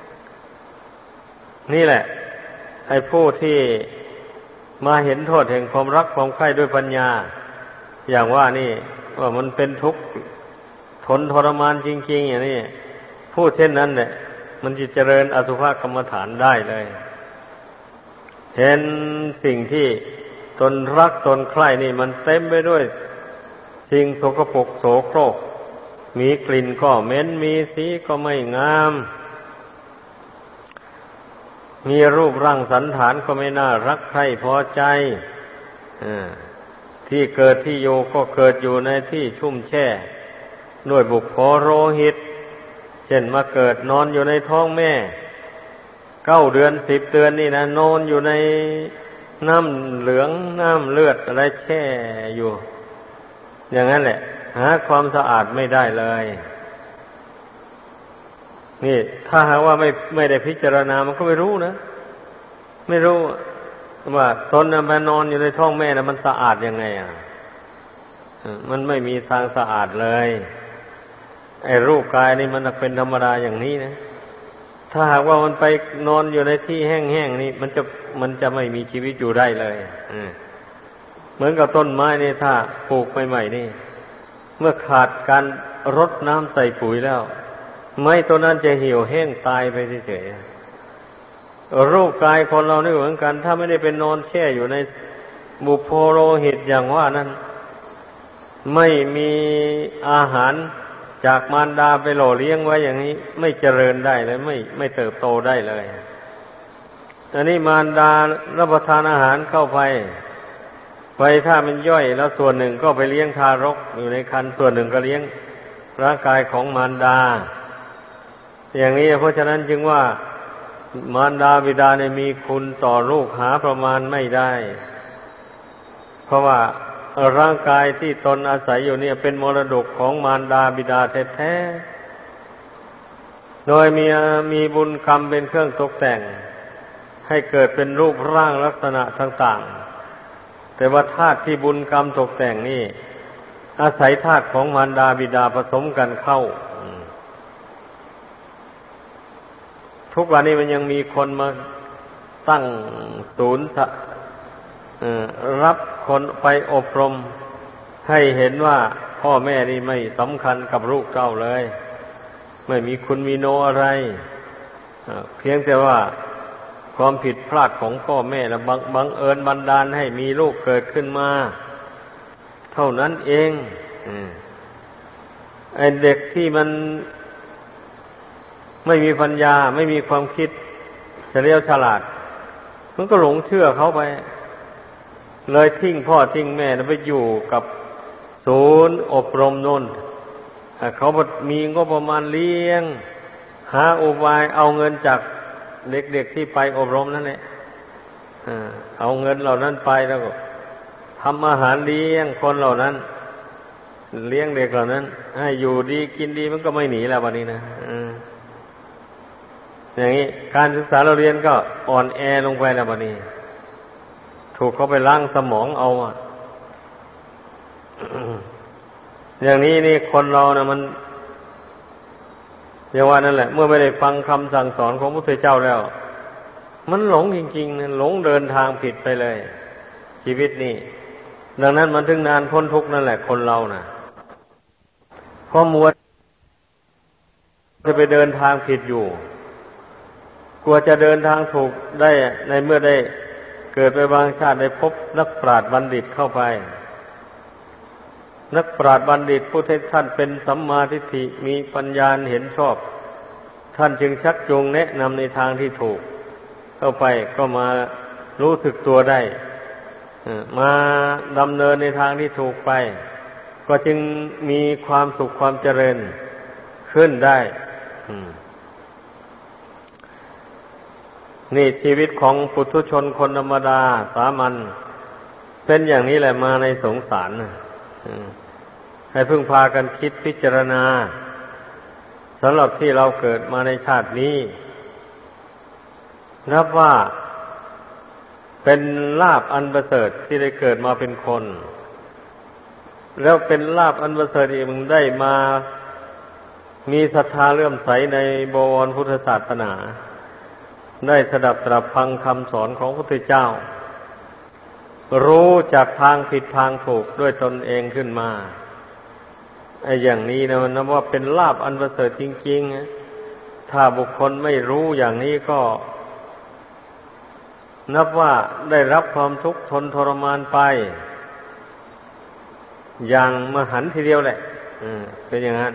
นี่แหละไอ้ผู้ที่มาเห็นโทษแห่งความรักความใคร่ด้วยปัญญาอย่างว่านี่ว่ามันเป็นทุกข์ทนทรมานจริงๆอย่างนี้ผู้เช่นนั้นเนี่ยมันจะเจริญอสุภกรรมฐานได้เลยเห็นสิ่งที่ตนรักตนใคร่นี่มันเต็มไปด้วยสิ่งสกปรกโสโครกมีกลิ่นก็เหม็นมีสีก็ไม่งามมีรูปร่างสันฐานก็ไม่น่ารักใคร่พอใจที่เกิดที่อยู่ก็เกิดอยู่ในที่ชุ่มแช่ด้วยบุพโภโรหิตเช่นมาเกิดนอนอยู่ในท้องแม่เก้าเดือนสิบเดือนนี่นะนอนอยู่ในน้ำเหลืองน้ำเลือดอะไรแช่อยู่อย่างนั้นแหละหาความสะอาดไม่ได้เลยนี่ถ้าหากว่าไม่ไม่ได้พิจารณามันก็ไม่รู้นะไม่รู้ว่าตนมานอนอยู่ในท้องแม่นะมันสะอาดยังไงอ่ะมันไม่มีทางสะอาดเลยไอ้รูปกายนี่มันเป็นธรรมดาอย่างนี้นะถ้าหากว่ามันไปนอนอยู่ในที่แห้งๆนี่มันจะมันจะไม่มีชีวิตอยู่ได้เลยเหมือนกับต้นไม้นี่ถ้าปลูกใหม่ๆนี่เมื่อขาดการรดน้ำใส่ปุ๋ยแล้วไม้ต้นนั้นจะเหี่ยวแห้งตายไปเฉยๆรูปกายคนเรานี่เหมือนกันถ้าไม่ได้เป็นนอนแช่อยู่ในบุพโภโลหิตอย่างว่านั้นไม่มีอาหารจากมารดาไปหล่อเลี้ยงไว้อย่างนี้ไม่เจริญได้เลยไม่ไม่เติบโตได้เลยอันนี้มารดารับประทานอาหารเข้าไปไปถ้ามันย่อยแล้วส่วนหนึ่งก็ไปเลี้ยงทารกอยู่ในครรภ์ส่วนหนึ่งก็เลี้ยงร่างกายของมารดาอย่างนี้เพราะฉะนั้นจึงว่ามารดาบิดาเนี่ยมีคุณต่อลูกหาประมาณไม่ได้เพราะว่าร่างกายที่ตนอาศัยอยู่เนี่ยเป็นมรดกของมารดาบิดาแท้ๆโดยมีมีบุญกรรมเป็นเครื่องตกแต่งให้เกิดเป็นรูปร่างลักษณะต่างๆแต่ว่าธาตุที่บุญกรรมตกแต่งนี่อาศัยธาตุของมารดาบิดาผสมกันเข้าทุกวันนี้มันยังมีคนมาตั้งศูนย์รับคนไปอบรมให้เห็นว่าพ่อแม่นี่ไม่สำคัญกับลูกเต้าเลยไม่มีคุณมีโนอะไรเพียงแต่ว่าความผิดพลาดของพ่อแม่และบังบังเอิญบันดาลให้มีลูกเกิดขึ้นมาเท่านั้นเองไอ้เด็กที่มันไม่มีปัญญาไม่มีความคิดเฉลียวฉลาดมันก็หลงเชื่อเขาไปเลยทิ้งพ่อทิ้งแม่แล้วไปอยู่กับศูนย์อบรมโน่นเขามีงบประมาณเลี้ยงหาอุบายเอาเงินจากเด็กๆที่ไปอบรมนั่นแหละเอาเงินเหล่านั้นไปแล้วก็ทำอาหารเลี้ยงคนเหล่านั้นเลี้ยงเด็กเหล่านั้นให้อยู่ดีกินดีมันก็ไม่หนีแล้ววันนี้นะอย่างนี้การศึกษาเราเรียนก็อ่อนแอลงไปแล้ววันนี้ถูกเขาไปล้างสมองเอาอ่ะ อย่างนี้นี่คนเรานะมันอย่างว่านั่นแหละเมื่อไม่ได้ฟังคำสั่งสอนของพระพุทธเจ้าแล้วมันหลงจริงๆนะหลงเดินทางผิดไปเลยชีวิตนี่ดังนั้นมันถึงนานพ้นทุกข์นั่นแหละคนเรานะเพราะมัวจะไปเดินทางผิดอยู่กลัวจะเดินทางถูกได้ในเมื่อได้เกิดไปบางชาติได้พบนักปราชญ์บัณฑิตเข้าไปนักปราชญ์บัณฑิตผู้ที่ท่านเป็นสัมมาทิฏฐิมีปัญญาเห็นชอบท่านจึงชักจูงแนะนำในทางที่ถูกเข้าไปก็มารู้สึกตัวได้มาดำเนินในทางที่ถูกไปก็จึงมีความสุขความเจริญขึ้นได้นี่ชีวิตของปุถุชนคนธรรมดาสามัญเป็นอย่างนี้แหละมาในสงสารให้พึ่งพากันคิดพิจารณาสำหรับที่เราเกิดมาในชาตินี้นับว่าเป็นลาภอันประเสริฐที่ได้เกิดมาเป็นคนแล้วเป็นลาภอันประเสริฐอีกมึงได้มามีศรัทธาเลื่อมใสในบวรพุทธศาสนาได้สดับตรับฟังคำสอนของพระพุทธเจ้ารู้จักทางผิดทางถูกด้วยตนเองขึ้นมาไอ้อย่างนี้นะมันนับว่าเป็นลาภอันประเสริฐจริงๆถ้าบุคคลไม่รู้อย่างนี้ก็นับว่าได้รับความทุกข์ทนทรมานไปอย่างมหันต์ทีเดียวแหละเป็นอย่างนั้น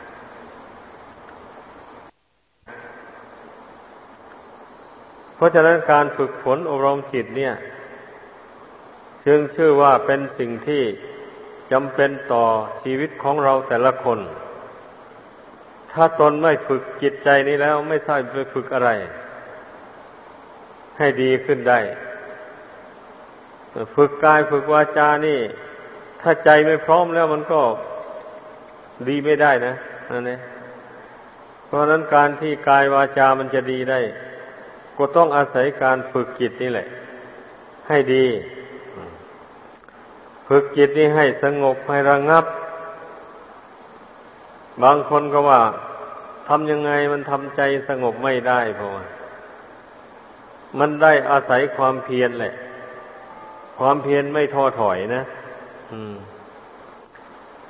เพราะฉะนั้นการฝึกฝนอบรมจิตเนี่ยจึงชื่อว่าเป็นสิ่งที่จำเป็นต่อชีวิตของเราแต่ละคนถ้าตนไม่ฝึกจิตใจนี้แล้วไม่ทราบไปฝึกอะไรให้ดีขึ้นได้ฝึกกายฝึกวาจานี่ถ้าใจไม่พร้อมแล้วมันก็ดีไม่ได้นะนั่นเองเพราะฉะนั้นการที่กายวาจามันจะดีได้ก็ต้องอาศัยการฝึกจิตนี่แหละให้ดีฝึกจิตนี่ให้สงบให้ระงับบางคนก็ว่าทำยังไงมันทำใจสงบไม่ได้เพราะว่ามันได้อาศัยความเพียรแหละความเพียรไม่ท้อถอยนะ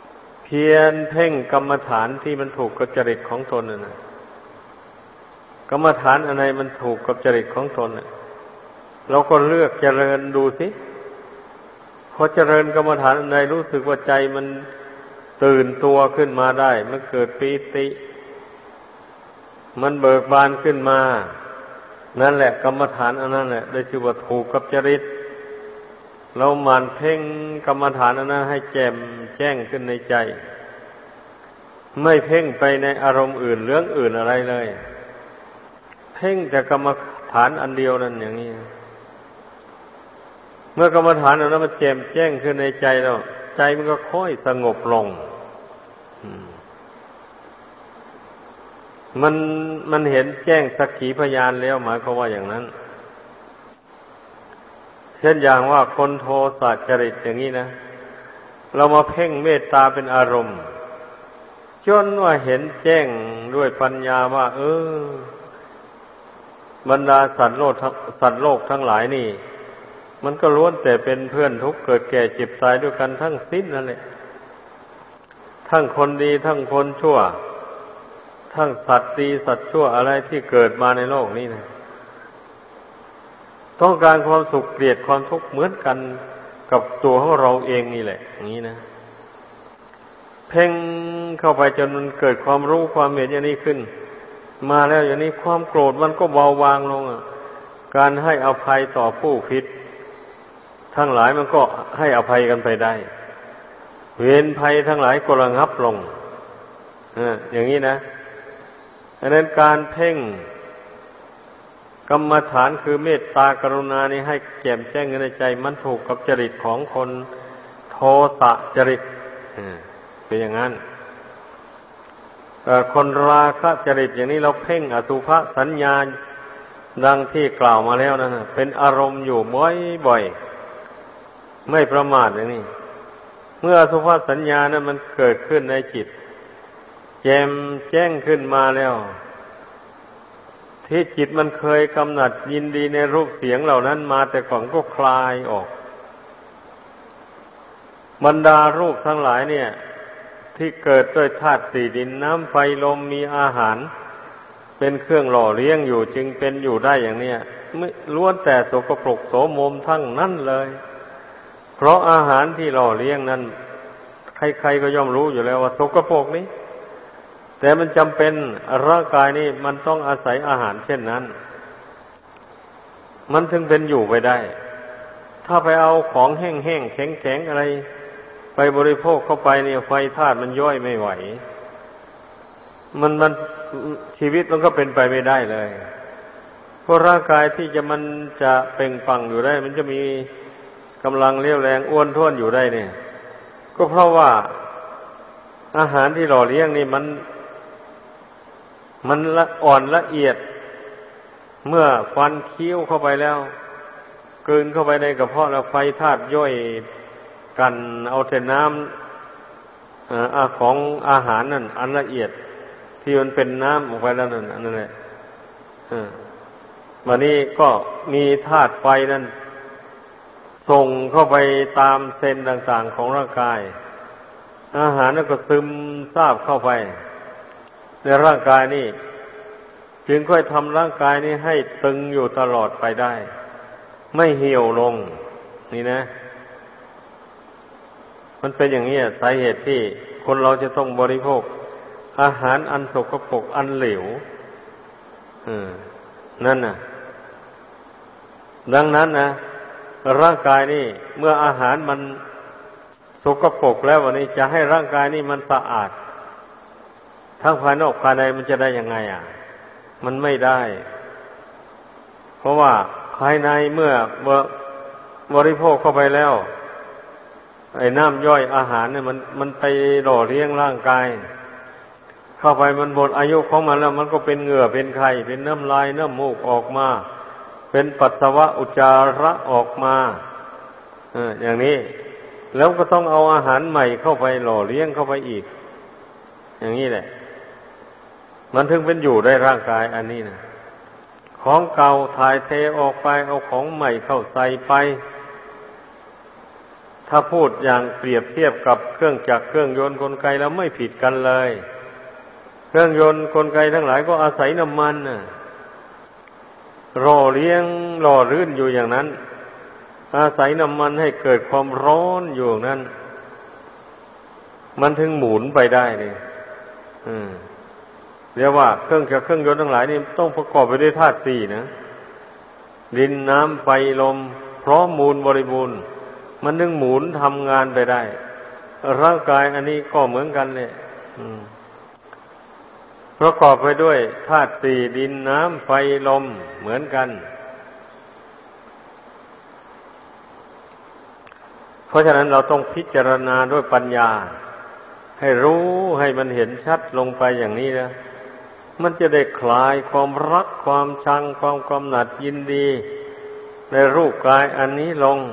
เพียรเพ่งกรรมฐานที่มันถูกกับจริตของตนน่ะนะกรรมฐานอะไรมันถูกกับจริตของตนเราก็เลือกเจริญดูสิพอเจริญกรรมฐานอะไรรู้สึกว่าใจมันตื่นตัวขึ้นมาได้มันเกิดปีติมันเบิกบานขึ้นมานั่นแหละกรรมฐานอันนั้นแหละได้ชื่อว่าถูกกับจริตเราหมั่นเพ่งกรรมฐานอันนั้นให้แจ่มแจ้งขึ้นในใจไม่เพ่งไปในอารมณ์อื่นเรื่องอื่นอะไรเลยเพ่งแต่กรรมฐานอันเดียวนั่นอย่างนี้เมื่อกรรมฐานอันนั้นมันแจ่มแจ้งขึ้นในใจแล้วใจมันก็ค่อยสงบลงมันมันเห็นแจ้งสักขีพยานแล้วหมายความว่าอย่างนั้นเช่นอย่างว่าคนโทสะจริตอย่างนี้นะเรามาเพ่งเมตตาเป็นอารมณ์จนว่าเห็นแจ้งด้วยปัญญาว่าเออบรรดาสัตว์โลกสัตว์โลกทั้งหลายนี่มันก็ล้วนแต่เป็นเพื่อนทุกข์เกิดแก่เจ็บตายด้วยกันทั้งสิ้นนั่นแหละทั้งคนดีทั้งคนชั่วทั้งสัตว์ดีสัตว์ชั่วอะไรที่เกิดมาในโลกนี้นะต้องการความสุขเกลียดความทุกข์เหมือนกันกับตัวของเราเองนี่แหละอย่างนี้นะเพ่งเข้าไปจนมันเกิดความรู้ความเห็นอย่างนี้ขึ้นมาแล้วอย่างนี้ความโกรธมันก็เบาบางลงอ่ะการให้อภัยต่อผู้ผิดทั้งหลายมันก็ให้อภัยกันไปได้เวรภัยทั้งหลายก็ระงับลงอ่าอย่างนี้นะดังนั้นการเพ่งกรรมฐานคือเมตตากรุณานี่ให้แจ่มแจ้งในใจมันถูกกับจริตของคนโทสะจริตเป็นอย่างนั้นคนราคะจริตอย่างนี้เราเพ่งอสุภสัญญาดังที่กล่าวมาแล้วนั่นเป็นอารมณ์อยู่บ่อยๆไม่ประมาทอย่างนี้เมื่ออสุภสัญญานั้นมันเกิดขึ้นในจิตแจ่มแจ้งขึ้นมาแล้วที่จิตมันเคยกำหนัดยินดีในรูปเสียงเหล่านั้นมาแต่ก่อนก็คลายออกบรรดารูปทั้งหลายเนี่ยที่เกิดด้วยธาตุสี่ดินน้ำไฟลมมีอาหารเป็นเครื่องหล่อเลี้ยงอยู่จึงเป็นอยู่ได้อย่างเนี้ยไม่ล้วนแต่สกปรกโสมมทั้งนั้นเลยเพราะอาหารที่หล่อเลี้ยงนั้นใครๆก็ย่อมรู้อยู่แล้วว่าสกปรกนี้แต่มันจำเป็นร่างกายนี่มันต้องอาศัยอาหารเช่นนั้นมันถึงเป็นอยู่ไปได้ถ้าไปเอาของแห้งๆแข็งๆอะไรไปบริโภคเข้าไปเนี่ยไฟธาตุมันย่อยไม่ไหวมันมันชีวิตมันก็เป็นไปไม่ได้เลยเพราะร่างกายที่จะมันจะเปล่งปลั่งอยู่ได้มันจะมีกำลังเรี่ยวแรงอ้วนท้วนอยู่ได้เนี่ยก็เพราะว่าอาหารที่หล่อเลี้ยงนี่มันมันละอ่อนละเอียดเมื่อควันเคี้ยวเข้าไปแล้วกลืนเข้าไปในกระเพาะแล้วไฟธาตุย่อยกันเอาแต่น้ำอ่าของอาหารนั่นอันละเอียดที่มันเป็นน้ำออกไปแล้วนั่นอันนั้นแหละวันนี้ก็มีธาตุไฟนั่นส่งเข้าไปตามเซลล์ต่างๆของร่างกายอาหารนั่นก็ซึมซาบเข้าไปในร่างกายนี่จึงค่อยทำร่างกายนี้ให้ตึงอยู่ตลอดไปได้ไม่เหี่ยวลงนี่นะมันเป็นอย่างนี้สาเหตุที่คนเราจะต้องบริโภคอาหารอันสกปรกอันเหลวนั่นน่ะดังนั้นนะร่างกายนี่เมื่ออาหารมันสกปรกแล้ววันนี้จะให้ร่างกายนี่มันสะอาดทั้งภายนอกภายในมันจะได้ยังไงอ่ะมันไม่ได้เพราะว่าภายในเมื่อบริโภคเข้าไปแล้วไอ้น้ำย่อยอาหารเนี่ยมันมันไปหล่อเลี้ยงร่างกายเข้าไปมันหมดอายุของมันแล้วมันก็เป็นเหงื่อเป็นไข้เป็นน้ำลายน้ำมูกออกมาเป็นปัสสาวะอุจจาระออกมาเอออย่างนี้แล้วก็ต้องเอาอาหารใหม่เข้าไปหล่อเลี้ยงเข้าไปอีกอย่างนี้แหละมันถึงเป็นอยู่ได้ร่างกายอันนี้นะของเก่าถ่ายเทออกไปเอาของใหม่เข้าใส่ไปถ้าพูดอย่างเปรียบเทียบกับเครื่องจักรเครื่องยนต์กลไกแล้วไม่ผิดกันเลยเครื่องยนต์กลไกทั้งหลายก็อาศัยน้ำมันน่ะรอเลี้ยงรอรื่นอยู่อย่างนั้นอาศัยน้ำมันให้เกิดความร้อนอยู่อย่างนั้นมันถึงหมุนไปได้นี่อืมเรียกว่าเครื่องเครื่องยนต์ทั้งหลายนี่ต้องประกอบไปด้วยธาตุสี่นะดินน้ำไฟลมพร้อมมูลบริบูรณ์มันถึงหมุนทำงานไปได้ร่างกายอันนี้ก็เหมือนกันเลยประกอบไปด้วยธาตุสี่ดินน้ำไฟลมเหมือนกันเพราะฉะนั้นเราต้องพิจารณาด้วยปัญญาให้รู้ให้มันเห็นชัดลงไปอย่างนี้นะมันจะได้คลายความรักความชังความกำหนัดยินดีในรูปกายอันนี้ลง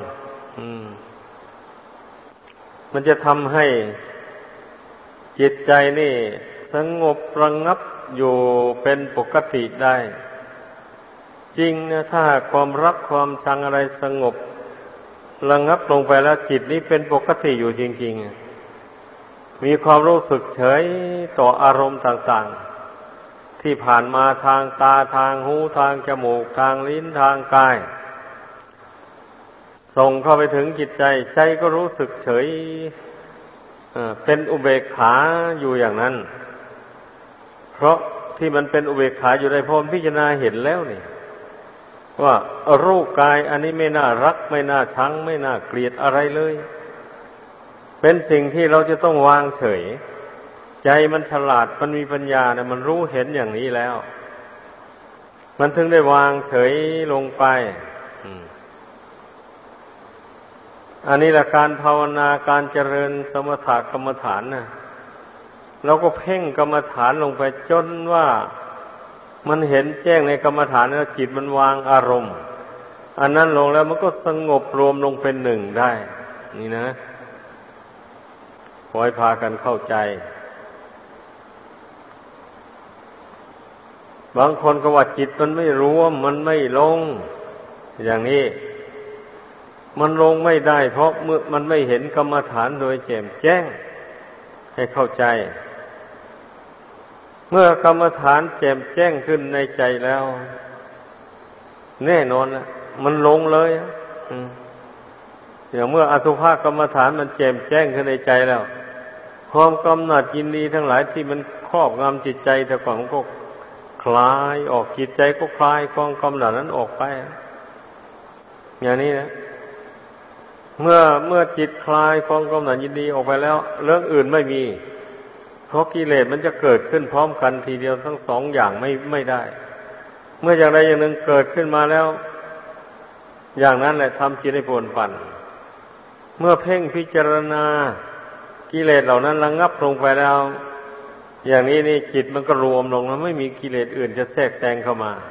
มันจะทำให้จิตใจนี่สงบระงับอยู่เป็นปกติได้จริงนะถ้าความรักความชังอะไรสงบระงับลงไปแล้วจิตนี้เป็นปกติอยู่จริงๆมีความรู้สึกเฉยต่ออารมณ์ต่างๆที่ผ่านมาทางตาทางหูทางจมูกทางลิ้นทางกายส่งเข้าไปถึงจิตใจใจก็รู้สึกเฉยเป็นอุเบกขาอยู่อย่างนั้นเพราะที่มันเป็นอุเบกขาอยู่ในพรหมพิจารณาเห็นแล้วนี่ว่ารูปกายอันนี้ไม่น่ารักไม่น่าชังไม่น่าเกลียดอะไรเลยเป็นสิ่งที่เราจะต้องวางเฉยใจมันฉลาดมันมีปัญญาเนี่ยมันรู้เห็นอย่างนี้แล้วมันถึงได้วางเฉยลงไปอันนี้แหละการภาวนาการเจริญสมถกรรมฐานนะเราก็เพ่งกรรมฐานลงไปจนว่ามันเห็นแจ้งในกรรมฐานแล้วจิตมันวางอารมณ์อันนั้นลงแล้วมันก็สงบรวมลงเป็นหนึ่งได้นี่นะขอให้พากันเข้าใจบางคนก็ว่าจิตมันไม่รวมมันไม่ลงอย่างนี้มันลงไม่ได้เพราะเมื่อมันไม่เห็นกรรมฐานโดยแจ่มแจ้งให้เข้าใจเมื่อกรรมฐานแจ่มแจ้งขึ้นในใจแล้วแน่นอนนะมันลงเลยอย่างเมื่ออสุภกรรมฐานมันแจ่มแจ้งขึ้นในใจแล้วความกำหนัดยินดีทั้งหลายที่มันครอบงำจิตใจแต่ก่อนมันก็คลายออกจิตใจก็คลายความกำหนัดนั้นออกไปอย่างนี้นะเมื่อเมื่อจิตคลายความกำหนัดยินดีออกไปแล้วเรื่องอื่นไม่มีเพราะกิเลสมันจะเกิดขึ้นพร้อมกันทีเดียวทั้งสองอย่างไม่ไม่ได้เมื่ออย่างใดอย่างหนึ่งเกิดขึ้นมาแล้วอย่างนั้นแหละทำจิตให้ปวนปั่นเมื่อเพ่งพิจารณากิเลสเหล่านั้นระงับลงไปแล้วอย่างนี้นี่จิตมันก็รวมลงแล้วไม่มีกิเลสอื่นจะแทรกแซงเข้ามา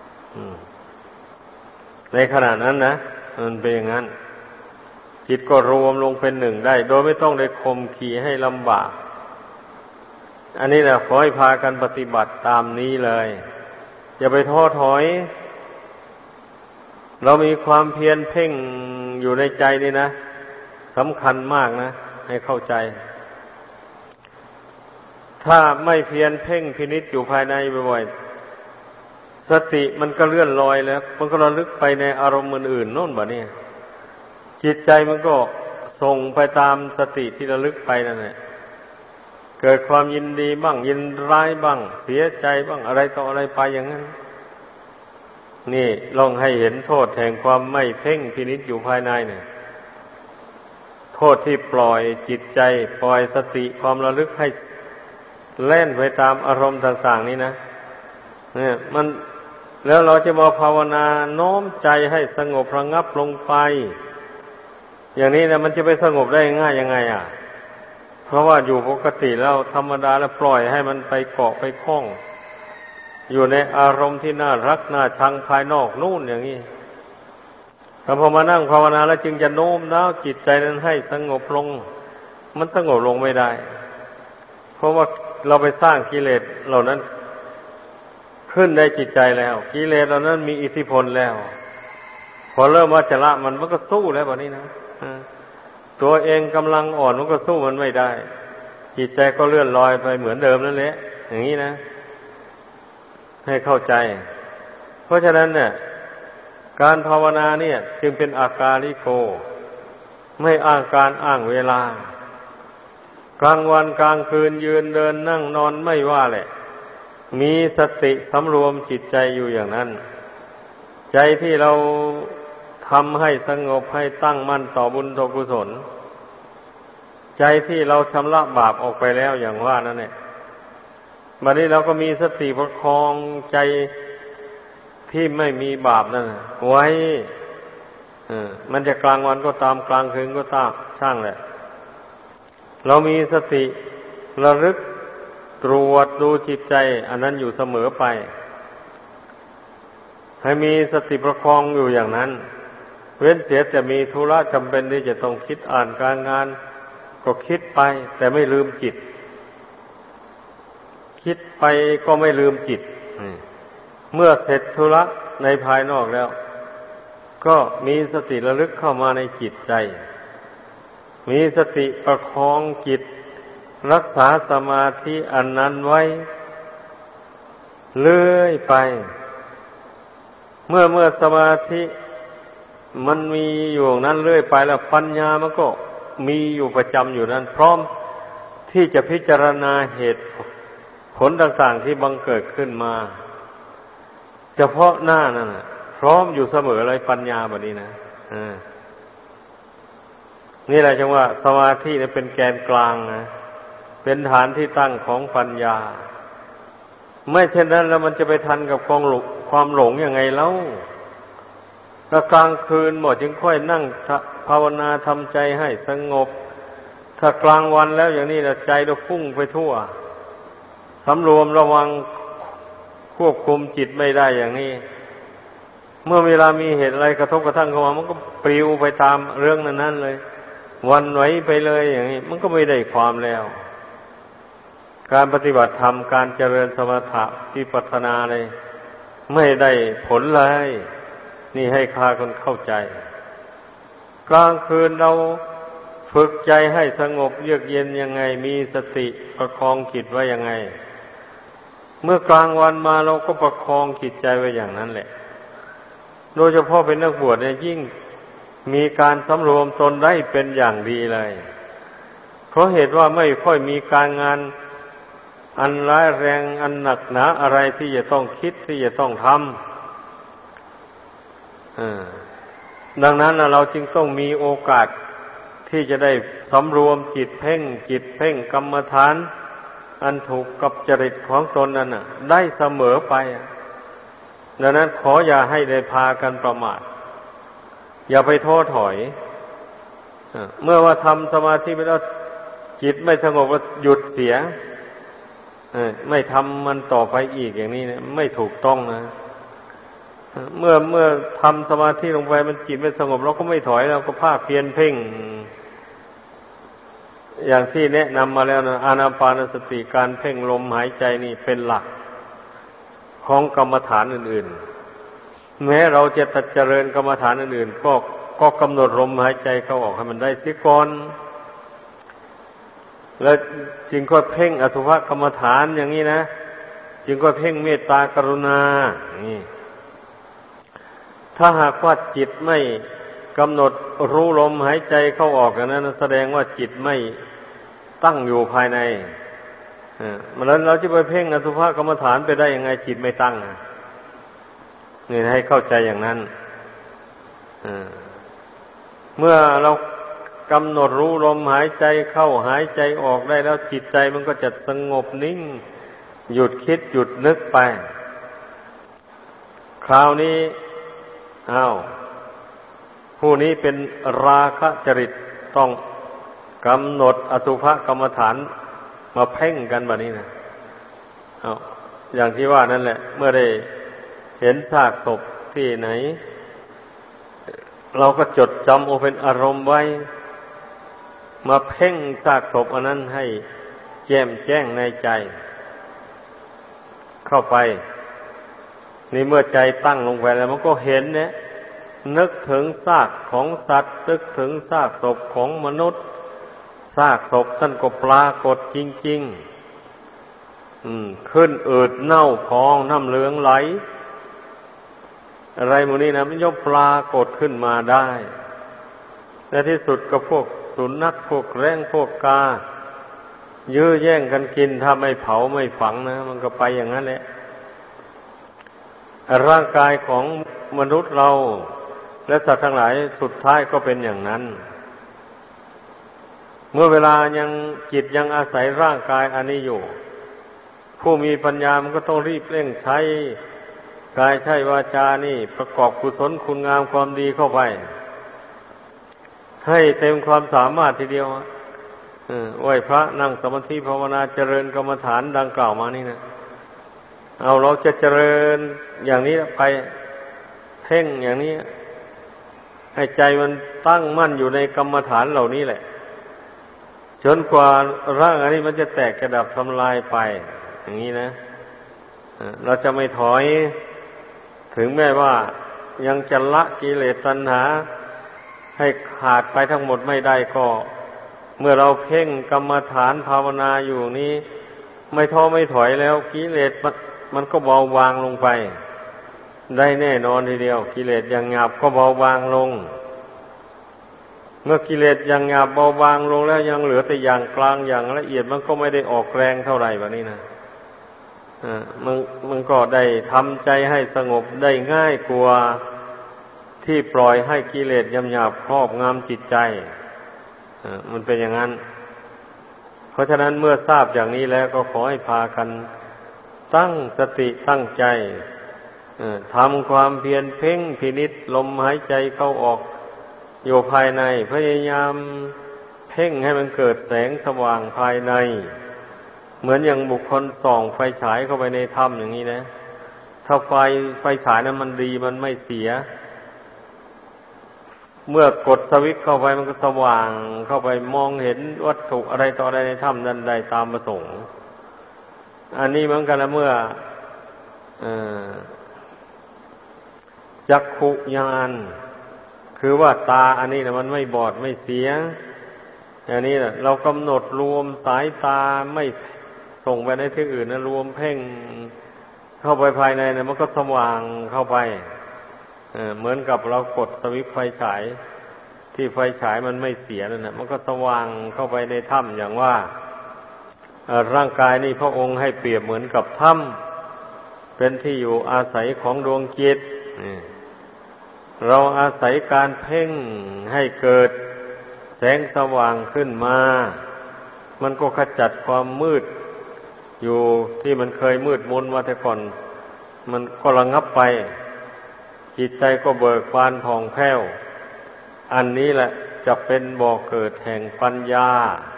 ในขณะนั้นนะมันเป็นอย่างนั้นจิตก็รวมลงเป็นหนึ่งได้โดยไม่ต้องได้ข่มขีให้ลำบากอันนี้แหละขอให้พากันปฏิบัติตามนี้เลยอย่าไปท้อถอยเรามีความเพียรเพ่งอยู่ในใจนี่นะสำคัญมากนะให้เข้าใจถ้าไม่เพียรเพ่งพินิจอยู่ภายในบ่อยๆสติมันก็เลื่อนลอยแล้วมันก็ระลึกไปในอารมณ์อื่นๆโน่นบ่เนี่ยจิตใจมันก็ส่งไปตามสติที่ระลึกไปนั่นแหละเกิดความยินดีบ้างยินร้ายบ้างเสียใจบ้างอะไรต่ออะไรไปอย่างนั้นนี่ลองให้เห็นโทษแห่งความไม่เพ่งพินิจอยู่ภายในเนี่ยโทษที่ปล่อยจิตใจปล่อยสติความระลึกให้แล่นไปตามอารมณ์ต่างๆนี่นะเนี่ยมันแล้วเราจะมาภาวนาโน้มใจให้สงบระงับลงไปอย่างนี้นะมันจะไปสงบได้ง่ายยังไงอ่ะเพราะว่าอยู่ปกติแล้วธรรมดาแล้วปล่อยให้มันไปเกาะไปคล้องอยู่ในอารมณ์ที่น่ารักน่าชังภายนอกนู่นอย่างนี้แต่พอมานั่งภาวนาแล้วจึงจะโน้มน้าวจิตใจนั้นให้สงบลงมันสงบลงไม่ได้เพราะว่าเราไปสร้างกิเลสเหล่านั้นขึ้นในจิตใจแล้วกิเลสเหล่านั้นมีอิทธิพลแล้วพอเริ่มว่าจะละมันมันก็สู้แล้วแบบนี้นะตัวเองกำลังอ่อนมันก็สู้มันไม่ได้จิตใจก็เลื่อนลอยไปเหมือนเดิมนั่นแหละอย่างนี้นะให้เข้าใจเพราะฉะนั้นเนี่ยการภาวนาเนี่ยจึงเป็นอากาลิโกไม่อ้างการอ้างเวลากลางวันกลางคืนยืนเดินนั่งนอนไม่ว่าแหละมีสติสำรวมจิตใจอยู่อย่างนั้นใจที่เราทำให้สงบให้ตั้งมั่นต่อบุญต่อกุศลใจที่เราชำระบาปออกไปแล้วอย่างว่านั่นแหละบัดนี้เราก็มีสติประคองใจที่ไม่มีบาปนั่นไว้มันจะกลางวันก็ตามกลางคืนก็ตามช่างแหละเรามีสติระลึกตรวจดูจิตใจอันนั้นอยู่เสมอไปให้มีสติประคองอยู่อย่างนั้นเว้นเสียแต่มีธุระจำเป็นที่จะต้องคิดอ่านการงานก็คิดไปแต่ไม่ลืมจิตคิดไปก็ไม่ลืมจิตเมื่อเสร็จธุระในภายนอกแล้วก็มีสติระลึกเข้ามาในจิตใจมีสติประคองจิตรักษาสมาธิอันนั้นไว้เรื่อยไปเมื่อเมื่อสมาธิมันมีอยู่นั้นเรื่อยไปแล้วปัญญามันก็มีอยู่ประจำอยู่นั้นพร้อมที่จะพิจารณาเหตุผลต่างๆที่บังเกิดขึ้นมาเฉพาะหน้านั่นน่ะพร้อมอยู่เสมอเลยปัญญาแบบนี้นะอ่านี่แหละจังว่าสมาธิเนี่ยเป็นแกนกลางนะเป็นฐานที่ตั้งของปัญญาไม่เช่นนั้นแล้วมันจะไปทันกับความหลงความหลงยังไงเล่าถ้ากลางคืนหมดจึงค่อยนั่งภาวนาทำใจให้สงบถ้ากลางวันแล้วอย่างนี้ใจเราพุ่งไปทั่วสำรวมระวังควบคุมจิตไม่ได้อย่างนี้เมื่อเวลามีเหตุอะไรกระทบกระทั่งเข้ามามันก็ปลิวไปตามเรื่องนั้นๆเลยวันไหวไปเลยอย่างนี้มันก็ไม่ได้ความแล้วการปฏิบัติธรรมการเจริญสมถะวิปัสสนาเลยไม่ได้ผลเลยนี่ให้คาคนเข้าใจกลางคืนเราฝึกใจให้สงบเยือกเย็นยังไงมีสติประคองจิตไว้ยังไงเมื่อกลางวันมาเราก็ประคองจิตใจไว้อย่างนั้นแหละโดยเฉพาะเป็นนักบวชเนี่ยยิ่งมีการสำรวมตนได้เป็นอย่างดีเลยเพราะเหตุว่าไม่ค่อยมีการงานอันร้ายแรงอันหนักหนาอะไรที่จะต้องคิดที่จะต้องทำดังนั้นเราจึงต้องมีโอกาสที่จะได้สำรวมจิตเพ่งจิตเพ่งกรรมฐานอันถูกกับจริตของตนนั้นน่ะได้เสมอไปดังนั้นขออย่าให้ได้พากันประมาทอย่าไปท้อถอยเมื่อว่าทำสมาธิไปแล้วจิตไม่สงบก็หยุดเสียไม่ทำมันต่อไปอีกอย่างนี้เนี่ยไม่ถูกต้องนะเมื่อเมื่อทำสมาธิลงไปมันจิตไม่สงบเราก็ไม่ถอยเราก็ภาคเพียรเพ่งอย่างที่แนะนำมาแล้วนะอานาปานสติการเพ่งลมหายใจนี่เป็นหลักของกรรมฐานอื่นๆแม้เราจะตัดเจริญกรรมฐานอื่นๆก็ก็กำหนดลมหายใจเข้าออกให้มันได้เสียก่อนแล้วจึงก็เพ่งอสุภกรรมฐานอย่างนี้นะจึงก็เพ่งเมตตากรุณานี่ถ้าหากว่าจิตไม่กำหนดรู้ลมหายใจเข้าออกอย่างนั้นแสดงว่าจิตไม่ตั้งอยู่ภายในอ่าแล้วเราจะไปเพ่งอสุภกรรมฐานไปได้ยังไงจิตไม่ตั้งนี่ให้เข้าใจอย่างนั้นอ่าเมื่อเรากำหนดรู้ลมหายใจเข้าหายใจออกได้แล้วจิตใจมันก็จะสงบนิ่งหยุดคิดหยุดนึกไปคราวนี้อ้าวผู้นี้เป็นราคะจริตต้องกำหนดอสุภกรรมฐานมาเพ่งกันแบบนี้นะอ้าวอย่างที่ว่านั่นแหละเมื่อได้เห็นซากศพที่ไหนเราก็จดจำเอาเป็นอารมณ์ไว้มาเพ่งซากศพอันนั้นให้แจ่มแจ้งในใจเข้าไปนี่เมื่อใจตั้งลงไปแล้วมันก็เห็นเนี่ยนึกถึงซากของสัตว์นึกถึงซากศพของมนุษย์ซากศพท่านก็ปรากฏจริงๆอืมขึ้นอืดเน่าพองน้ำเหลืองไหลอะไรหมู่นี้นะมันย่อมปรากฏขึ้นมาได้ในที่สุดก็พวกสุนัขพวกแร้งพวกกายื้อแย่งกันกินถ้าไม่เผาไม่ฝังนะมันก็ไปอย่างนั้นแหละร่างกายของมนุษย์เราและสัตว์ทั้งหลายสุดท้ายก็เป็นอย่างนั้นเมื่อเวลายังจิตยังอาศัยร่างกายอันนี้อยู่ผู้มีปัญญามันก็ต้องรีบเร่งใช้กายใช้วาจานี่ประกอบกุศลคุณงามความดีเข้าไปให้เต็มความสามารถทีเดียวไหว้พระนั่งสมาธิภาวนาเจริญกรรมฐานดังกล่าวมานี่นะเอาเราจะเจริญอย่างนี้ไปเพ่งอย่างนี้ให้ใจมันตั้งมั่นอยู่ในกรรมฐานเหล่านี้แหละจนกว่าร่างอันนี้มันจะแตกกระดับทำลายไปอย่างนี้นะเราจะไม่ถอยถึงแม้ว่ายังจะละกิเลสตัณหาให้ขาดไปทั้งหมดไม่ได้ก็เมื่อเราเพ่งกรรมฐานภาวนาอยู่นี้ไม่ท้อไม่ถอยแล้วกิเลสมันมันก็เบาบางลงไปได้แน่นอนทีเดียวกิเลสอย่างหยาบก็เบาบางลงเมื่อกิเลสอย่างหยาบเบาบางลงแล้วยังเหลือแต่อย่างกลางอย่างละเอียดมันก็ไม่ได้ออกแรงเท่าไหร่แบบนี้นะอ่ามันมันก็ได้ทำใจให้สงบได้ง่ายกว่าที่ปล่อยให้กิเลสหยาบๆครอบงำจิตใจอ่ามันเป็นอย่างนั้นเพราะฉะนั้นเมื่อทราบอย่างนี้แล้วก็ขอให้พากันตั้งสติตั้งใจทำความเพียรเพ่งพินิจลมหายใจเข้าออกอยู่ภายในพยายามเพ่งให้มันเกิดแสงสว่างภายในเหมือนอย่างบุคคลส่องไฟฉายเข้าไปในถ้ำอย่างนี้นะถ้าไฟไฟฉายนั้นมันดีมันไม่เสียเมื่อกดสวิตช์เข้าไปมันก็สว่างเข้าไปมองเห็นวัตถุอะไรต่ออะไรในถ้ำนั้นได้ตามประสงค์อันนี้เหมือนกันนะเมื่อจักขุญาณคือว่าตาอันนี้นะมันไม่บอดไม่เสียอย่างนี้นะเรากำหนดรวมสายตาไม่ส่งไปในที่อื่นนะรวมเพ่งเข้าไปภายในนะมันก็สว่างเข้าไปเหมือนกับเรากดสวิตช์ไฟฉายที่ไฟฉายมันไม่เสียนั่นนะมันก็สว่างเข้าไปในถ้ำอย่างว่าร่างกายนี่พระองค์ให้เปรียบเหมือนกับถ้ำเป็นที่อยู่อาศัยของดวงจิตเราอาศัยการเพ่งให้เกิดแสงสว่างขึ้นมามันก็ขจัดความมืดอยู่ที่มันเคยมืดมนมาแต่ก่อนมันก็ระงับไปจิตใจก็เบิกบานผ่องแผ้วอันนี้แหละจะเป็นบ่อเกิดแห่งปัญญา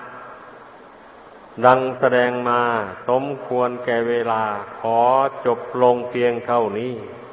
ดังแสดงมาสมควรแก่เวลาขอจบลงเพียงเท่านี้